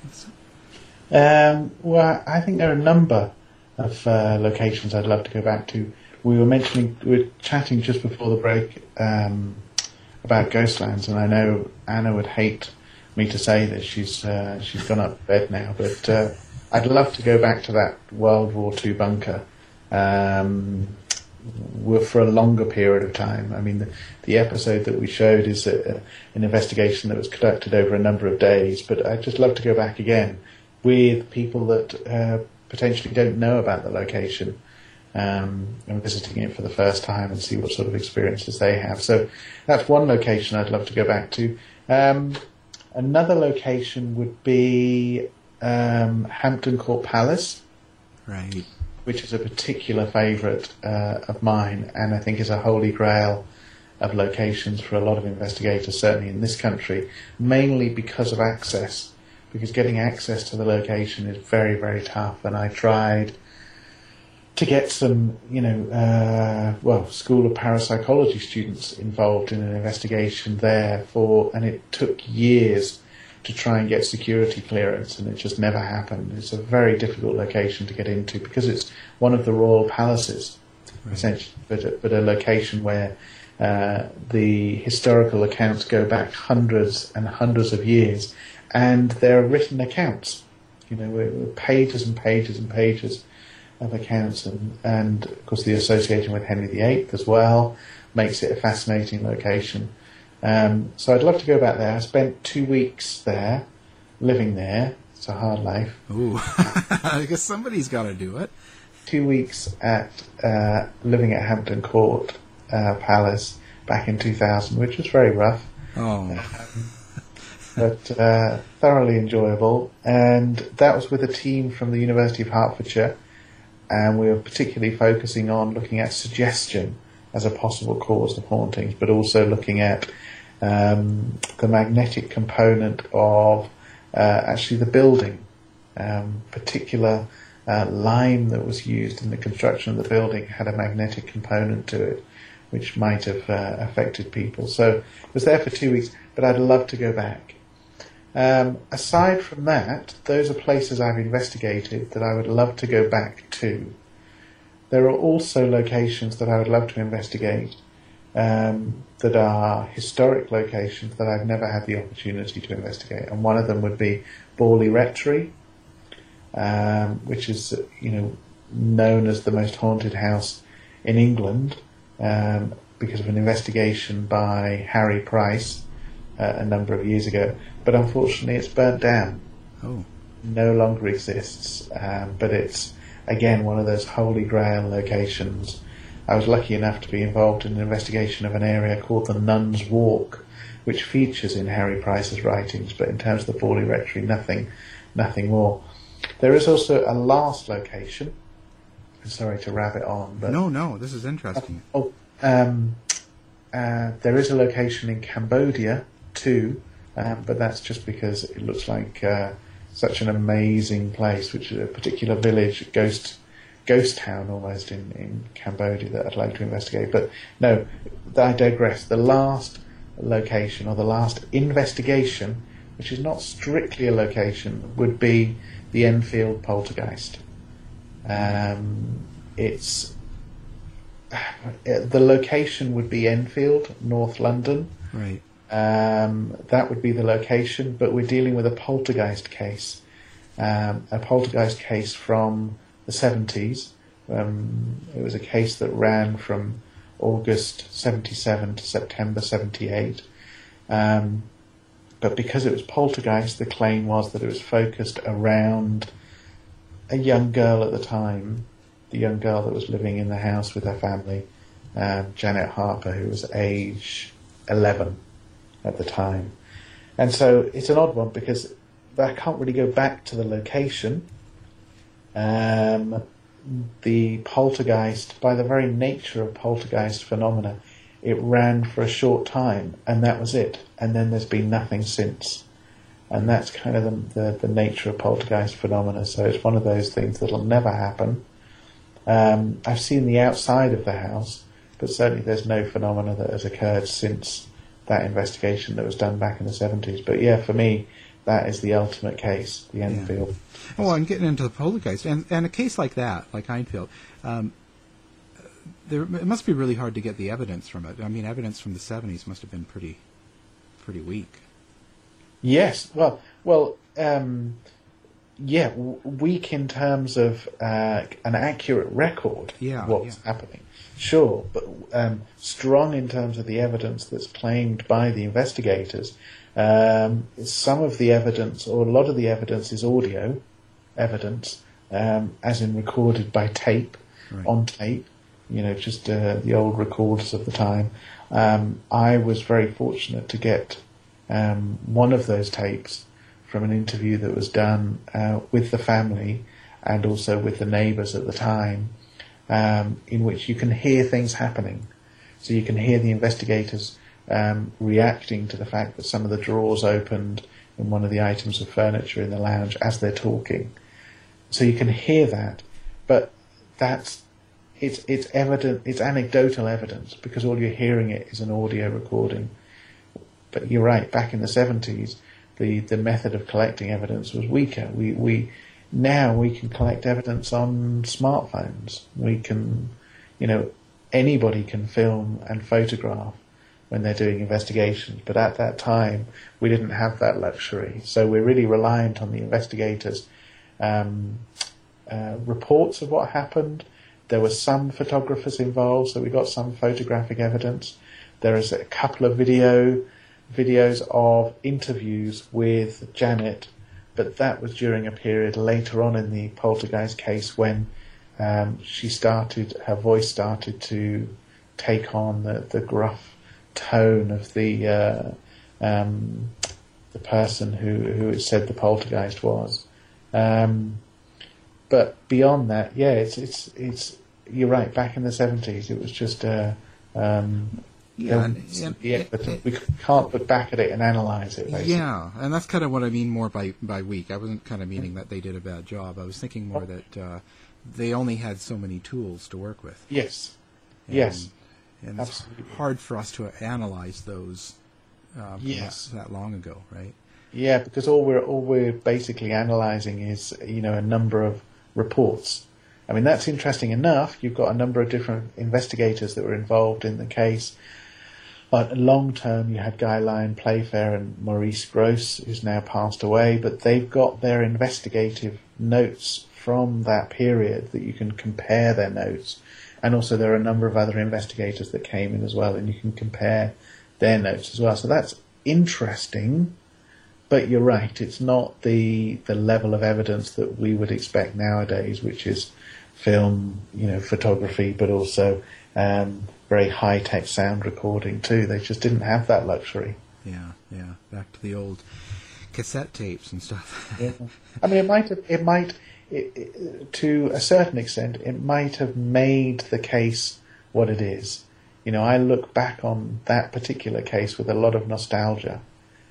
S3: Well, I think there are a number of locations I'd love to go back to. We were chatting just before the break about Ghostlands, and I know Anna would hate me to say that she's gone up to bed now, but I'd love to go back to that World War II bunker for a longer period of time. I mean, the episode that we showed is an investigation that was conducted over a number of days, but I'd just love to go back again with people that potentially don't know about the location and visiting it for the first time and see what sort of experiences they have. So that's one location I'd love to go back to. Another location would be Hampton Court Palace,
S2: Right.
S3: which is a particular favourite of mine, and I think is a holy grail of locations for a lot of investigators, certainly in this country, mainly because of access. Because getting access to the location is very, very tough, and I tried to get some, School of Parapsychology students involved in an investigation there and it took years to try and get security clearance, and it just never happened. It's a very difficult location to get into because it's one of the royal palaces,
S2: Right.
S3: essentially, but a location where the historical accounts go back hundreds and hundreds of years, and there are written accounts, with pages and pages and pages of accounts, and of course the association with Henry VIII as well makes it a fascinating location. So I'd love to go back there. I spent 2 weeks there, living there. It's a hard life.
S2: Ooh. I guess somebody's got to do it.
S3: 2 weeks at living at Hampton Court Palace back in 2000, which was very rough.
S2: Oh.
S3: But thoroughly enjoyable. And that was with a team from the University of Hertfordshire, and we were particularly focusing on looking at suggestion as a possible cause of hauntings, but also looking at the magnetic component of actually the building. Particular lime that was used in the construction of the building had a magnetic component to it, which might have affected people. So it was there for 2 weeks, but I'd love to go back. Aside from that, those are places I've investigated that I would love to go back to. There are also locations that I would love to investigate that are historic locations that I've never had the opportunity to investigate, and one of them would be Borley Rectory, which is known as the most haunted house in England because of an investigation by Harry Price a number of years ago, but unfortunately it's burnt down.
S2: Oh.
S3: No longer exists, but it's again one of those holy grail locations. I was lucky enough to be involved in an investigation of an area called the Nun's Walk, which features in Harry Price's writings, but in terms of the Borley Rectory, nothing more. There is also a last location. Sorry to rabbit on, but
S2: No, this is interesting.
S3: There is a location in Cambodia too, but that's just because it looks like such an amazing place, which is a particular village, ghost town almost in Cambodia that I'd like to investigate. But no, I digress. The last location, or the last investigation, which is not strictly a location, would be the Enfield poltergeist. The location would be Enfield, North London.
S2: Right.
S3: That would be the location, but we're dealing with a poltergeist case. A poltergeist case from the 70s. It was a case that ran from August 77 to September 78. But because it was poltergeist, the claim was that it was focused around a young girl at the time, the young girl that was living in the house with her family, Janet Harper, who was age 11 at the time. And so it's an odd one because I can't really go back to the location. The poltergeist, by the very nature of poltergeist phenomena, it ran for a short time, and that was it. And then there's been nothing since. And that's kind of the nature of poltergeist phenomena. So it's one of those things that'll never happen. I've seen the outside of the house, but certainly there's no phenomena that has occurred since that investigation that was done back in the 70s. But yeah, for me, that is the ultimate case, the Enfield.
S2: Yeah. Well, I'm getting into the poltergeist, and a case like that, like Enfield, it must be really hard to get the evidence from it. I mean, evidence from the 70s must have been pretty weak.
S3: Yes, weak in terms of an accurate record of what's happening. Sure, but strong in terms of the evidence that's claimed by the investigators. Some of the evidence, or a lot of the evidence, is audio evidence, as in recorded by tape,
S2: right.
S3: On tape, just the old recorders of the time. I was very fortunate to get one of those tapes from an interview that was done with the family and also with the neighbours at the time, in which you can hear things happening. So you can hear the investigators reacting to the fact that some of the drawers opened in one of the items of furniture in the lounge as they're talking. So you can hear that, but it's evident, it's anecdotal evidence, because all you're hearing it is an audio recording. But you're right, back in the 70s, the method of collecting evidence was weaker. Now we can collect evidence on smartphones. We can, anybody can film and photograph when they're doing investigations, but at that time we didn't have that luxury. So we're really reliant on the investigators' reports of what happened. There were some photographers involved, so we got some photographic evidence. There is a couple of videos of interviews with Janet, but that was during a period later on in the poltergeist case when her voice started to take on the gruff tone of the person who it said the poltergeist was. But beyond that, yeah, it's you're right. Back in the 70s, it was just we can't look back at it and analyse it, basically.
S2: Yeah, and that's kind of what I mean more by weak. I wasn't kind of meaning that they did a bad job. I was thinking more that they only had so many tools to work with.
S3: Yes.
S2: And it's hard for us to analyse those that long ago, right?
S3: Yeah, because all we're basically analysing is, a number of reports. I mean, that's interesting enough. You've got a number of different investigators that were involved in the case. But long term, you had Guy Lyon Playfair and Maurice Grosse, who's now passed away, but they've got their investigative notes from that period that you can compare their notes. And also there are a number of other investigators that came in as well, and you can compare their notes as well. So that's interesting, but you're right, it's not the level of evidence that we would expect nowadays, which is film, photography, but also very high-tech sound recording too. They just didn't have that luxury.
S2: Yeah. Back to the old cassette tapes and stuff.
S3: Yeah. I mean, it might, to a certain extent, it might have made the case what it is. I look back on that particular case with a lot of nostalgia,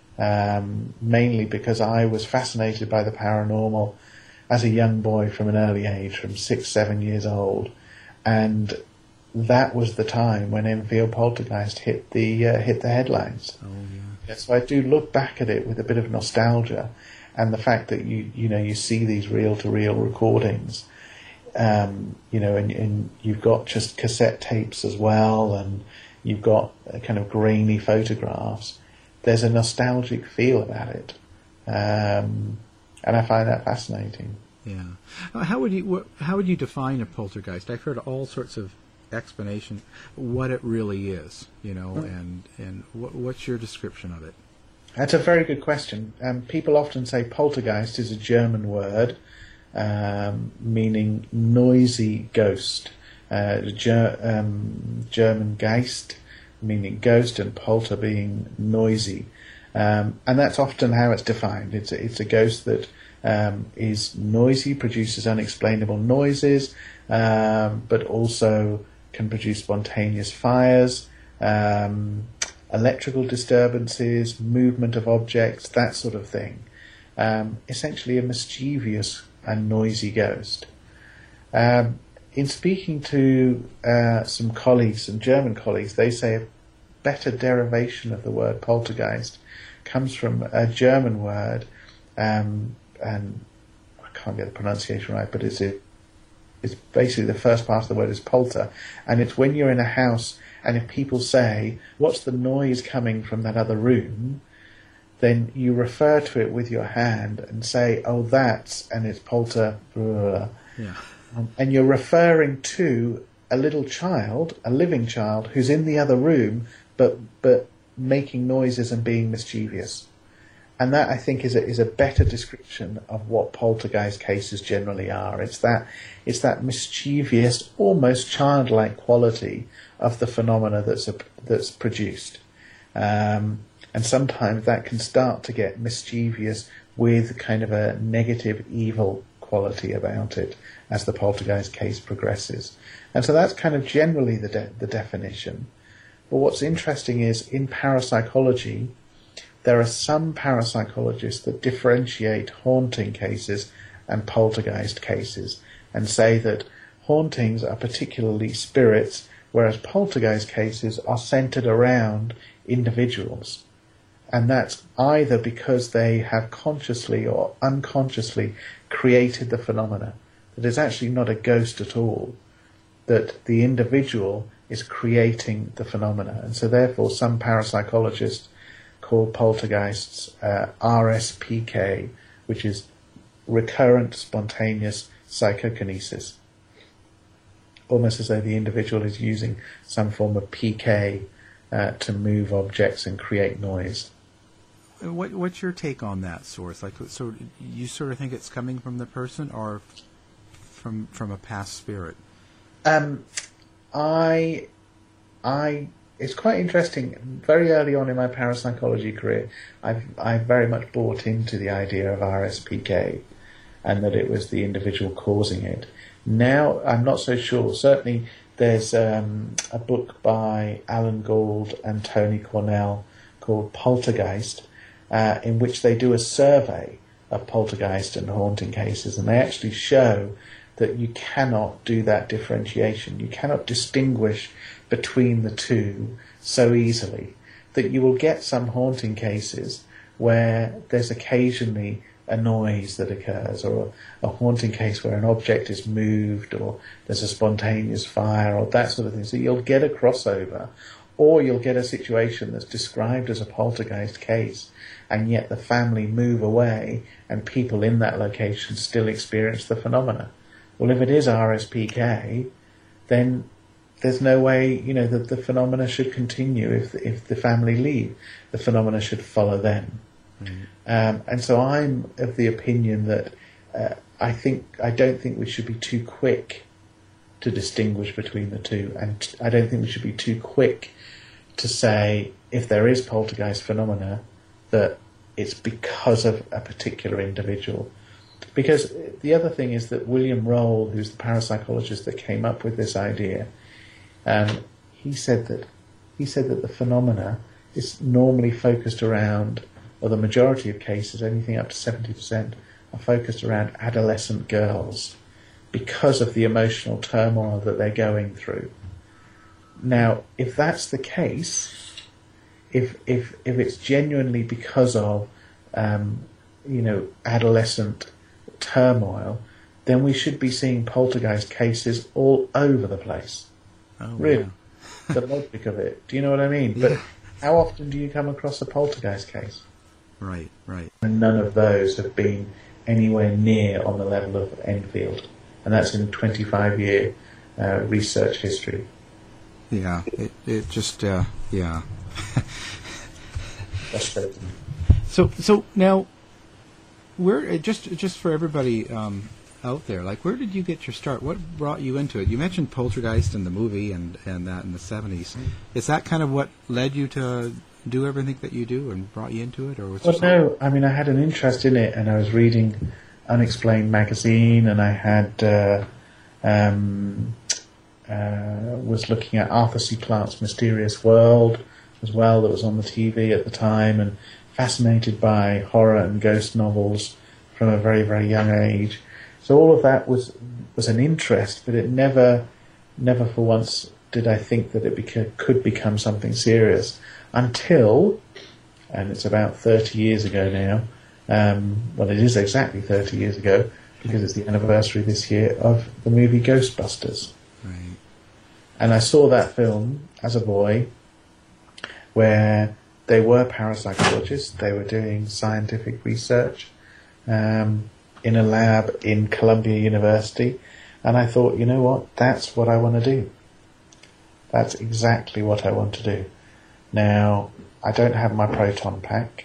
S3: mainly because I was fascinated by the paranormal as a young boy from an early age, from 6-7 years old, and that was the time when Enfield Poltergeist hit the headlines.
S2: Oh yeah.
S3: So I do look back at it with a bit of nostalgia, and the fact that you see these reel-to-reel recordings, and you've got just cassette tapes as well, and you've got kind of grainy photographs. There's a nostalgic feel about it, and I find that fascinating.
S2: Yeah. How would you define a poltergeist? I've heard all sorts of explanation what it really is, and what's your description of it?
S3: That's a very good question. People often say poltergeist is a German word meaning noisy ghost. German Geist meaning ghost, and polter being noisy. And that's often how it's defined. It's a ghost that is noisy, produces unexplainable noises, but also can produce spontaneous fires, electrical disturbances, movement of objects, that sort of thing. Essentially a mischievous and noisy ghost. In speaking to some colleagues, some German colleagues, they say a better derivation of the word poltergeist comes from a German word, and I can't get the pronunciation right, but it's basically the first part of the word is polter, and it's when you're in a house and if people say, what's the noise coming from that other room, then you refer to it with your hand and say, oh, that's, and it's polter.
S2: Yeah.
S3: And you're referring to a little child, a living child, who's in the other room, but making noises and being mischievous. And that, I think, is a better description of what poltergeist cases generally are. It's that mischievous, almost childlike quality of the phenomena that's produced. And sometimes that can start to get mischievous with kind of a negative, evil quality about it as the poltergeist case progresses. And so that's kind of generally the definition. But what's interesting is in parapsychology, there are some parapsychologists that differentiate haunting cases and poltergeist cases and say that hauntings are particularly spirits, whereas poltergeist cases are centered around individuals. And that's either because they have consciously or unconsciously created the phenomena, that it's actually not a ghost at all, that the individual is creating the phenomena. And so therefore some parapsychologists call poltergeists RSPK, which is recurrent spontaneous psychokinesis, almost as though the individual is using some form of PK to move objects and create noise.
S2: What's your take on that source? Like, so you sort of think it's coming from the person or from a past spirit? It's quite interesting. Very early on in my parapsychology career, I very much bought into the idea of RSPK and that it was the individual causing it. Now, I'm not so sure. Certainly, there's a book by Alan Gould and Tony Cornell called Poltergeist, in which they do a survey of poltergeist and haunting cases, and they actually show that you cannot do that differentiation. You cannot distinguish between the two so easily, that you will get some haunting cases where there's occasionally a noise that occurs, or a haunting case where an object is moved, or there's a spontaneous fire, or that sort of thing. So you'll get a crossover, or you'll get a situation that's described as a poltergeist case, and yet the family move away and people in that location still experience the phenomena. Well, if it is RSPK, then there's no way, that the phenomena should continue if the family leave. The phenomena should follow them. Mm-hmm. And so I'm of the opinion that I don't think we should be too quick to distinguish between the two, and I don't think we should be too quick to say if there is poltergeist phenomena that it's because of a particular individual. Because the other thing is that William Roll, who's the parapsychologist that came up with this idea, he said that the phenomena is normally focused around, or the majority of cases, anything up to 70%, are focused around adolescent girls because of the emotional turmoil that they're going through. Now, if that's the case, if it's genuinely because of adolescent turmoil, then we should be seeing poltergeist cases all over the place. Oh,
S3: really,
S2: yeah.
S3: The logic of it. Do you know what I mean?
S2: Yeah.
S3: But how often do you come across a poltergeist case?
S2: Right.
S3: And none of those have been anywhere near on the level of Enfield, and that's in 25-year research history.
S2: Yeah, it just yeah.
S3: Frustrating.
S2: So now, where just for everybody out there, like, where did you get your start? What brought you into it? You mentioned Poltergeist in the movie and that in the 70s. Is that kind of what led you to do everything that you do and brought you into it, or was
S3: no? I mean, I had an interest in it, and I was reading Unexplained magazine, and I had was looking at Arthur C. Clarke's Mysterious World as well, that was on the TV at the time, and fascinated by horror and ghost novels from a very, very young age. So all of that was an interest, but it never for once did I think that it could become something serious until, and it's about 30 years ago now, well, it is exactly 30 years ago, because it's the anniversary this year of the movie Ghostbusters.
S2: Right.
S3: And I saw that film as a boy, where they were parapsychologists, they were doing scientific research in a lab in Columbia University, and I thought, you know what, that's what I want to do. That's exactly what I want to do. Now, I don't have my proton pack,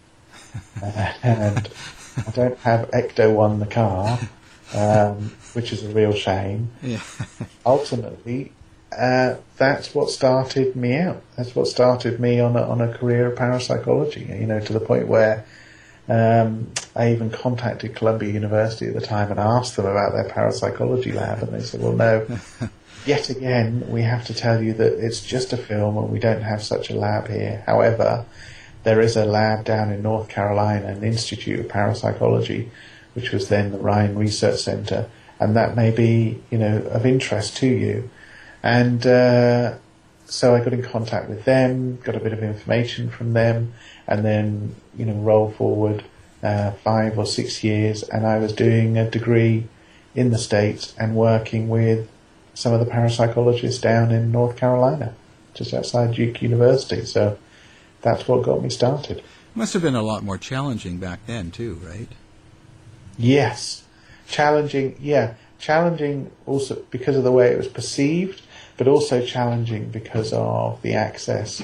S3: and I don't have Ecto-1 the car, which is a real shame.
S2: Yeah.
S3: Ultimately, that's what started me out. That's what started me on a career of parapsychology. To the point where I even contacted Columbia University at the time and asked them about their parapsychology lab, and they said, "Well, no." Yet again, we have to tell you that it's just a film, and we don't have such a lab here. However, there is a lab down in North Carolina, an Institute of Parapsychology, which was then the Ryan Research Center, and that may be, of interest to you. And so I got in contact with them, got a bit of information from them, and then, roll forward 5 or 6 years, and I was doing a degree in the States and working with some of the parapsychologists down in North Carolina, just outside Duke University. So that's what got me started.
S2: Must have been a lot more challenging back then too, right?
S3: Yes. Challenging also because of the way it was perceived, but also challenging because of the access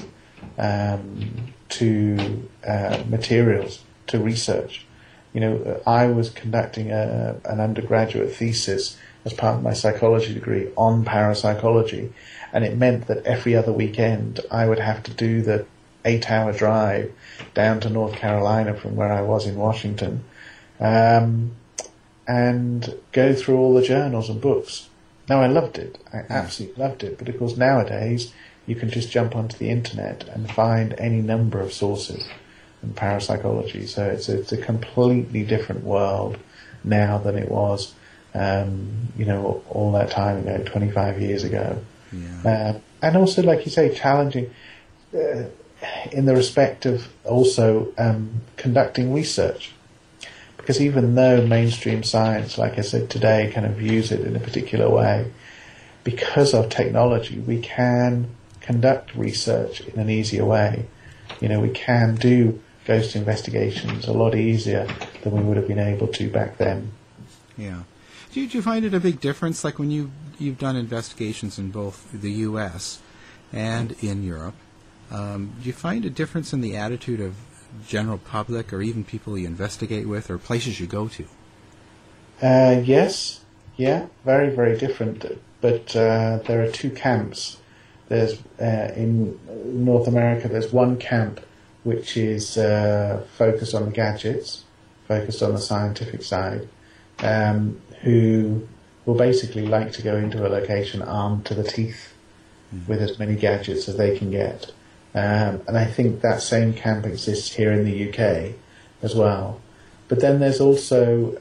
S3: to materials, to research. I was conducting an undergraduate thesis as part of my psychology degree on parapsychology, and it meant that every other weekend I would have to do the 8-hour drive down to North Carolina from where I was in Washington, and go through all the journals and books. Now, I loved it. I absolutely loved it. But of course, nowadays, you can just jump onto the internet and find any number of sources in parapsychology. So it's a completely different world now than it was, all that time ago, 25 years ago.
S2: Yeah.
S3: And also, like you say, challenging in the respect of also conducting research. Because even though mainstream science, like I said today, kind of views it in a particular way, because of technology, we can conduct research in an easier way. We can do ghost investigations a lot easier than we would have been able to back then.
S2: Yeah. Do you find it a big difference, like when you've done investigations in both the U.S. and in Europe? Do you find a difference in the attitude of general public or even people you investigate with or places you go to?
S3: Yes. Yeah, very, very different. But there are two camps. There's in North America, there's one camp which is focused on the gadgets, focused on the scientific side, who will basically like to go into a location armed to the teeth with as many gadgets as they can get. And I think that same camp exists here in the UK as well. But then there's also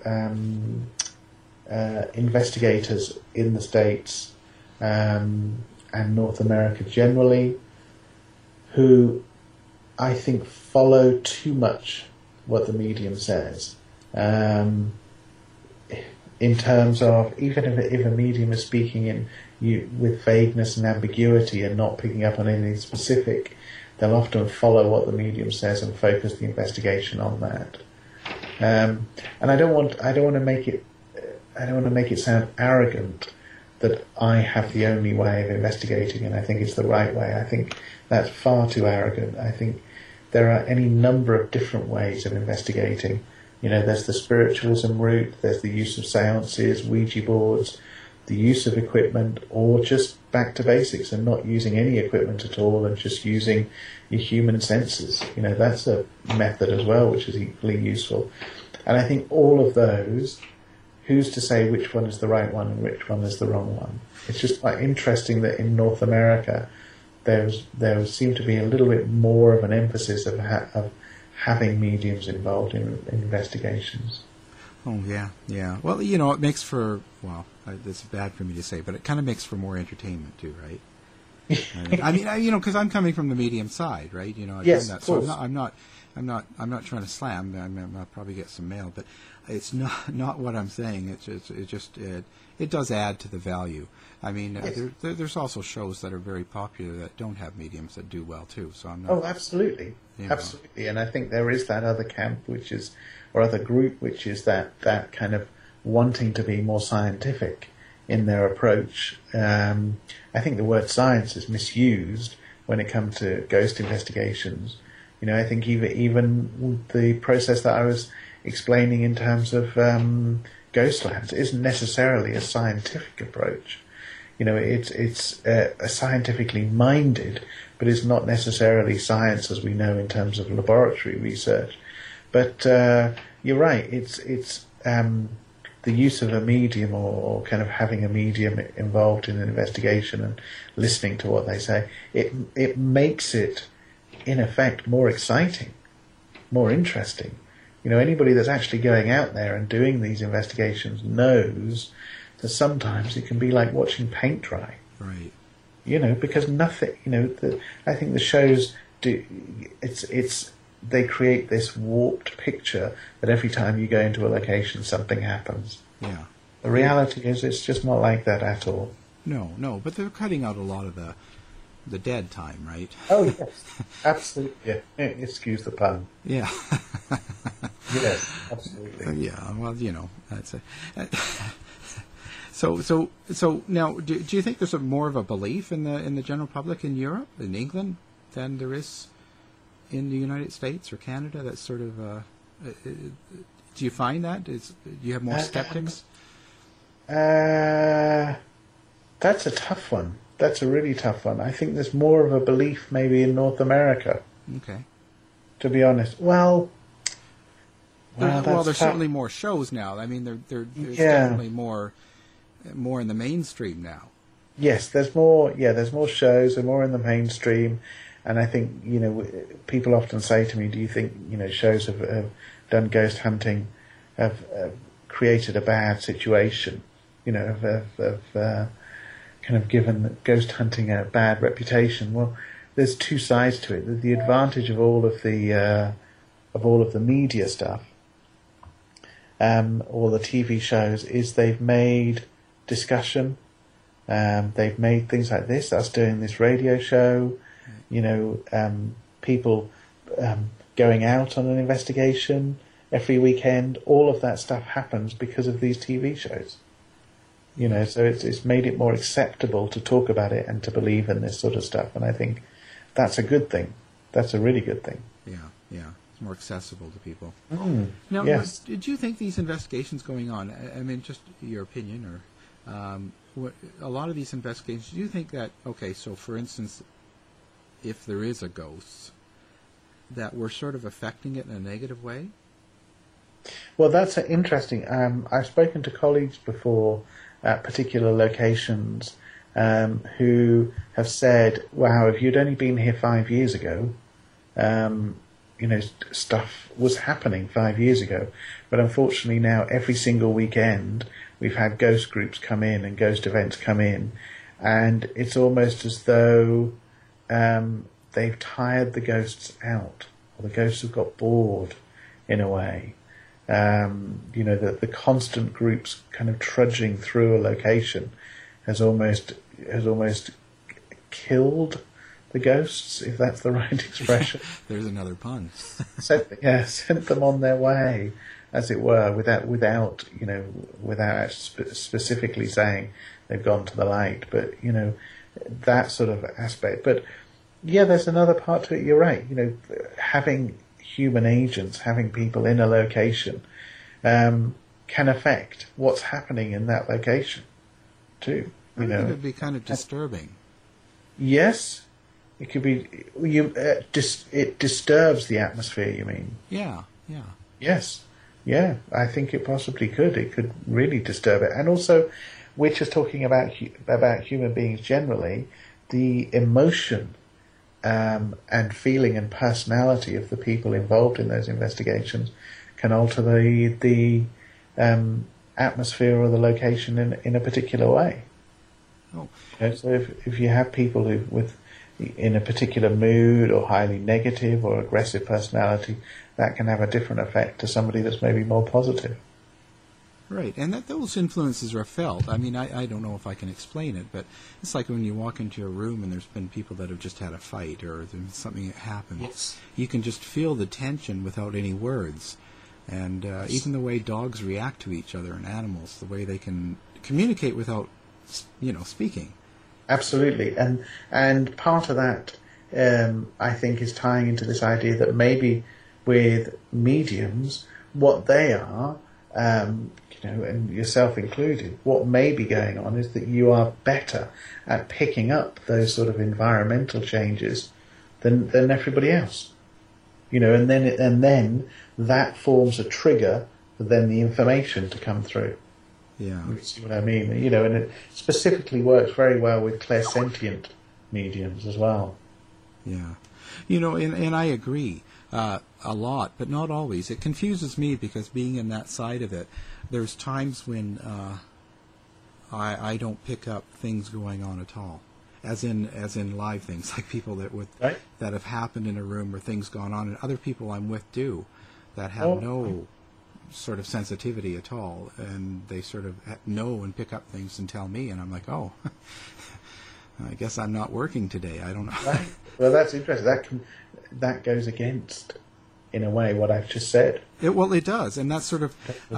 S3: investigators in the States and North America generally who I think follow too much what the medium says. In terms of, even if a medium is speaking with vagueness and ambiguity and not picking up on anything specific, they'll often follow what the medium says and focus the investigation on that. And I don't want to make it sound arrogant that I have the only way of investigating and I think it's the right way. I think that's far too arrogant. I think there are any number of different ways of investigating. There's the spiritualism route, there's the use of seances, Ouija boards, the use of equipment, or just back to basics and not using any equipment at all and just using your human senses. That's a method as well, which is equally useful. And I think all of those, who's to say which one is the right one and which one is the wrong one? It's just quite interesting that in North America, there seemed to be a little bit more of an emphasis of having mediums involved in investigations.
S2: Oh, yeah. Well, it makes for, it's bad for me to say, but it kind of makes for more entertainment too, right? I mean, because I'm coming from the medium side, right? I've
S3: yes,
S2: done that.
S3: So
S2: I'm not trying to slam. I'll probably get some mail, but it's not what I'm saying. It does add to the value. I mean, yes. There's also shows that are very popular that don't have mediums that do well too. So I'm not.
S3: Oh, absolutely, absolutely. And I think there is that other camp, or other group, which is that kind of wanting to be more scientific in their approach. I think the word science is misused when it comes to ghost investigations. I think even the process that I was explaining in terms of ghost labs isn't necessarily a scientific approach. it's scientifically minded, but it's not necessarily science as we know in terms of laboratory research. But you're right. It's the use of a medium or kind of having a medium involved in an investigation and listening to what they say. It makes it, in effect, more exciting, more interesting. Anybody that's actually going out there and doing these investigations knows that sometimes it can be like watching paint dry.
S2: Right.
S3: Because nothing. I think the shows do. They create this warped picture that every time you go into a location, something happens.
S2: Yeah.
S3: The reality is, it's just not like that at all.
S2: No, but they're cutting out a lot of the dead time, right?
S3: Oh, yes. Absolutely. Yeah. Excuse the pun.
S2: Yeah.
S3: Yes, absolutely.
S2: Yeah, well, that's it. So now, do you think there's more of a belief in the general public in Europe, in England, than there is in the United States or Canada? That's sort of. Do you find that? Do you have more skeptics?
S3: That's a tough one. That's a really tough one. I think there's more of a belief maybe in North America.
S2: Okay.
S3: To be honest, well,
S2: there's certainly more shows now. I mean, there's definitely more in the mainstream now.
S3: Yes, there's more. Yeah, there's more shows. They're more in the mainstream, and I think people often say to me, "Do you think shows have done ghost hunting have created a bad situation? Have kind of given ghost hunting a bad reputation?" Well, there's two sides to it. The advantage of all of the media stuff, all the TV shows, is they've made discussion. They've made things like this, us doing this radio show, people going out on an investigation every weekend. All of that stuff happens because of these TV shows. So it's made it more acceptable to talk about it and to believe in this sort of stuff. And I think that's a good thing. That's a really good thing.
S2: Yeah. It's more accessible to people.
S3: Now, yes.
S2: Did you think these investigations going on, I mean, just your opinion, or a lot of these investigations, do you think that, okay, so for instance, if there is a ghost, that we're sort of affecting it in a negative way?
S3: Well, that's interesting. I've spoken to colleagues before at particular locations who have said, wow, if you'd only been here 5 years ago, stuff was happening 5 years ago. But unfortunately now every single weekend we've had ghost groups come in and ghost events come in, and it's almost as though they've tired the ghosts out, or the ghosts have got bored in a way. The constant groups kind of trudging through a location has almost killed the ghosts, if that's the right expression.
S2: There's another pun.
S3: Sent them on their way, as it were, without specifically saying they've gone to the light, but that sort of aspect. But yeah, there's another part to it. You're right. Having human agents, having people in a location, can affect what's happening in that location too.
S2: I think it'd be kind of disturbing.
S3: Yes, it could be. It disturbs the atmosphere. You mean?
S2: Yeah.
S3: Yes. Yeah, I think it possibly could. It could really disturb it, and also, we're just talking about human beings generally. The emotion and feeling and personality of the people involved in those investigations can alter the atmosphere or the location in a particular way.
S2: Oh.
S3: So if you have people in a particular mood or highly negative or aggressive personality, that can have a different effect to somebody that's maybe more positive.
S2: Right, and those influences are felt. I mean, I don't know if I can explain it, but it's like when you walk into a room and there's been people that have just had a fight or there's something that happened.
S3: Yes.
S2: You can just feel the tension without any words. And even the way dogs react to each other and animals, the way they can communicate without, speaking.
S3: Absolutely, and part of that, I think, is tying into this idea that maybe with mediums, what they are and yourself included, what may be going on is that you are better at picking up those sort of environmental changes than everybody else. And then that forms a trigger for then the information to come through.
S2: Yeah.
S3: You see what I mean? And it specifically works very well with clairsentient mediums as well.
S2: Yeah. And I agree a lot, but not always. It confuses me because being in that side of it, there's times when I don't pick up things going on at all, as in live things, like people that have happened in a room or things gone on, and other people I'm with do, that have no sort of sensitivity at all, and they sort of know and pick up things and tell me, and I'm like, oh, I guess I'm not working today. I don't know.
S3: Right. Well, that's interesting. That goes against, in a way, what I've just said.
S2: It does, and that's sort of,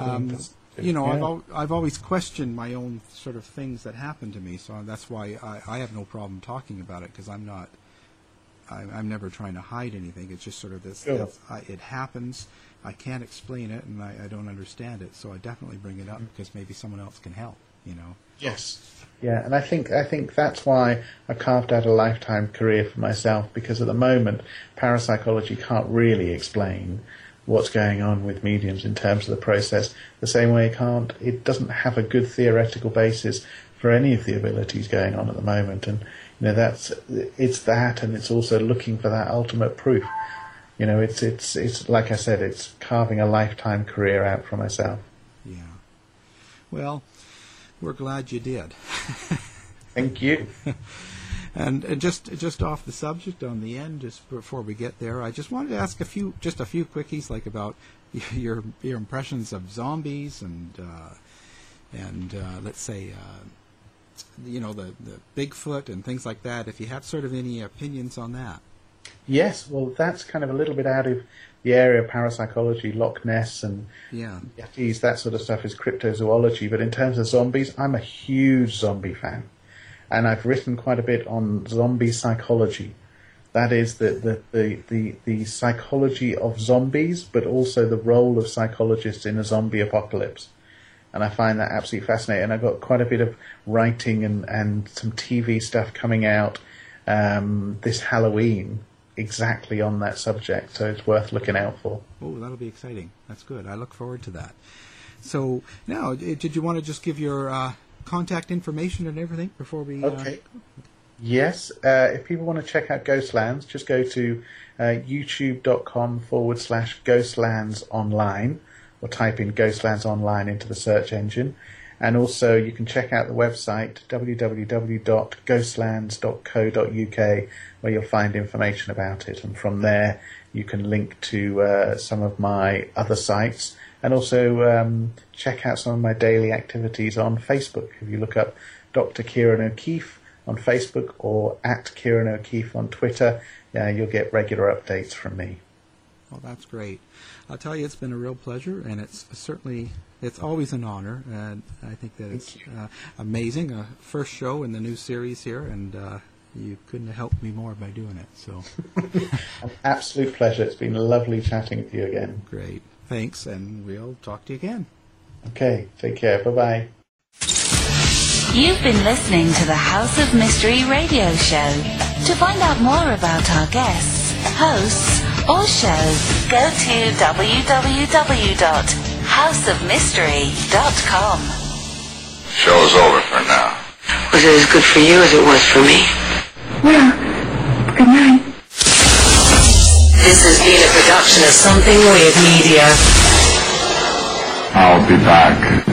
S2: I've always questioned my own sort of things that happen to me, so that's why I have no problem talking about it, because I'm never trying to hide anything. It's just sort of this, it happens, I can't explain it, and I don't understand it, so I definitely bring it up because maybe someone else can help,
S3: Yes. Yeah, and I think that's why I carved out a lifetime career for myself, because at the moment parapsychology can't really explain what's going on with mediums in terms of the process, the same way it doesn't have a good theoretical basis for any of the abilities going on at the moment, and it's that, and it's also looking for that ultimate proof. It's like I said, it's carving a lifetime career out for myself.
S2: Yeah. Well, we're glad you did.
S3: Thank you.
S2: And just off the subject on the end, just before we get there, I just wanted to ask a few quickies, like about your impressions of zombies and let's say the Bigfoot and things like that. If you have sort of any opinions on that.
S3: Yes, well, that's kind of a little bit out of the area of parapsychology. Loch Ness and Yetis, that sort of stuff is cryptozoology. But in terms of zombies, I'm a huge zombie fan. And I've written quite a bit on zombie psychology. That is the psychology of zombies, but also the role of psychologists in a zombie apocalypse. And I find that absolutely fascinating. And I've got quite a bit of writing and some TV stuff coming out this Halloween exactly on that subject, so it's worth looking out for.
S2: Oh, that'll be exciting. That's good. I look forward to that. So now, did you want to just give your contact information and everything before we...
S3: Okay. Yes, if people want to check out Ghostlands, just go to youtube.com/Ghostlands Online, or type in Ghostlands Online into the search engine. And also you can check out the website www.ghostlands.co.uk, where you'll find information about it. And from there you can link to some of my other sites, and also check out some of my daily activities on Facebook. If you look up Dr. Kieran O'Keefe on Facebook or at Kieran O'Keefe on Twitter, you'll get regular updates from me.
S2: Well, that's great. I'll tell you, it's been a real pleasure, and it's always an honor, and I think that it's amazing. First show in the new series here, and you couldn't have helped me more by doing it. So,
S3: an absolute pleasure. It's been lovely chatting with you again.
S2: Great. Thanks, and we'll talk to you again.
S3: Okay, take care. Bye-bye.
S5: You've been listening to the House of Mystery radio show. To find out more about our guests, hosts, or shows, go to www.houseofmystery.com.
S6: Show's over for now.
S7: Was it as good for you as it was for me?
S8: Well, good night.
S7: This has been a production of Something Weird Media.
S6: I'll be back.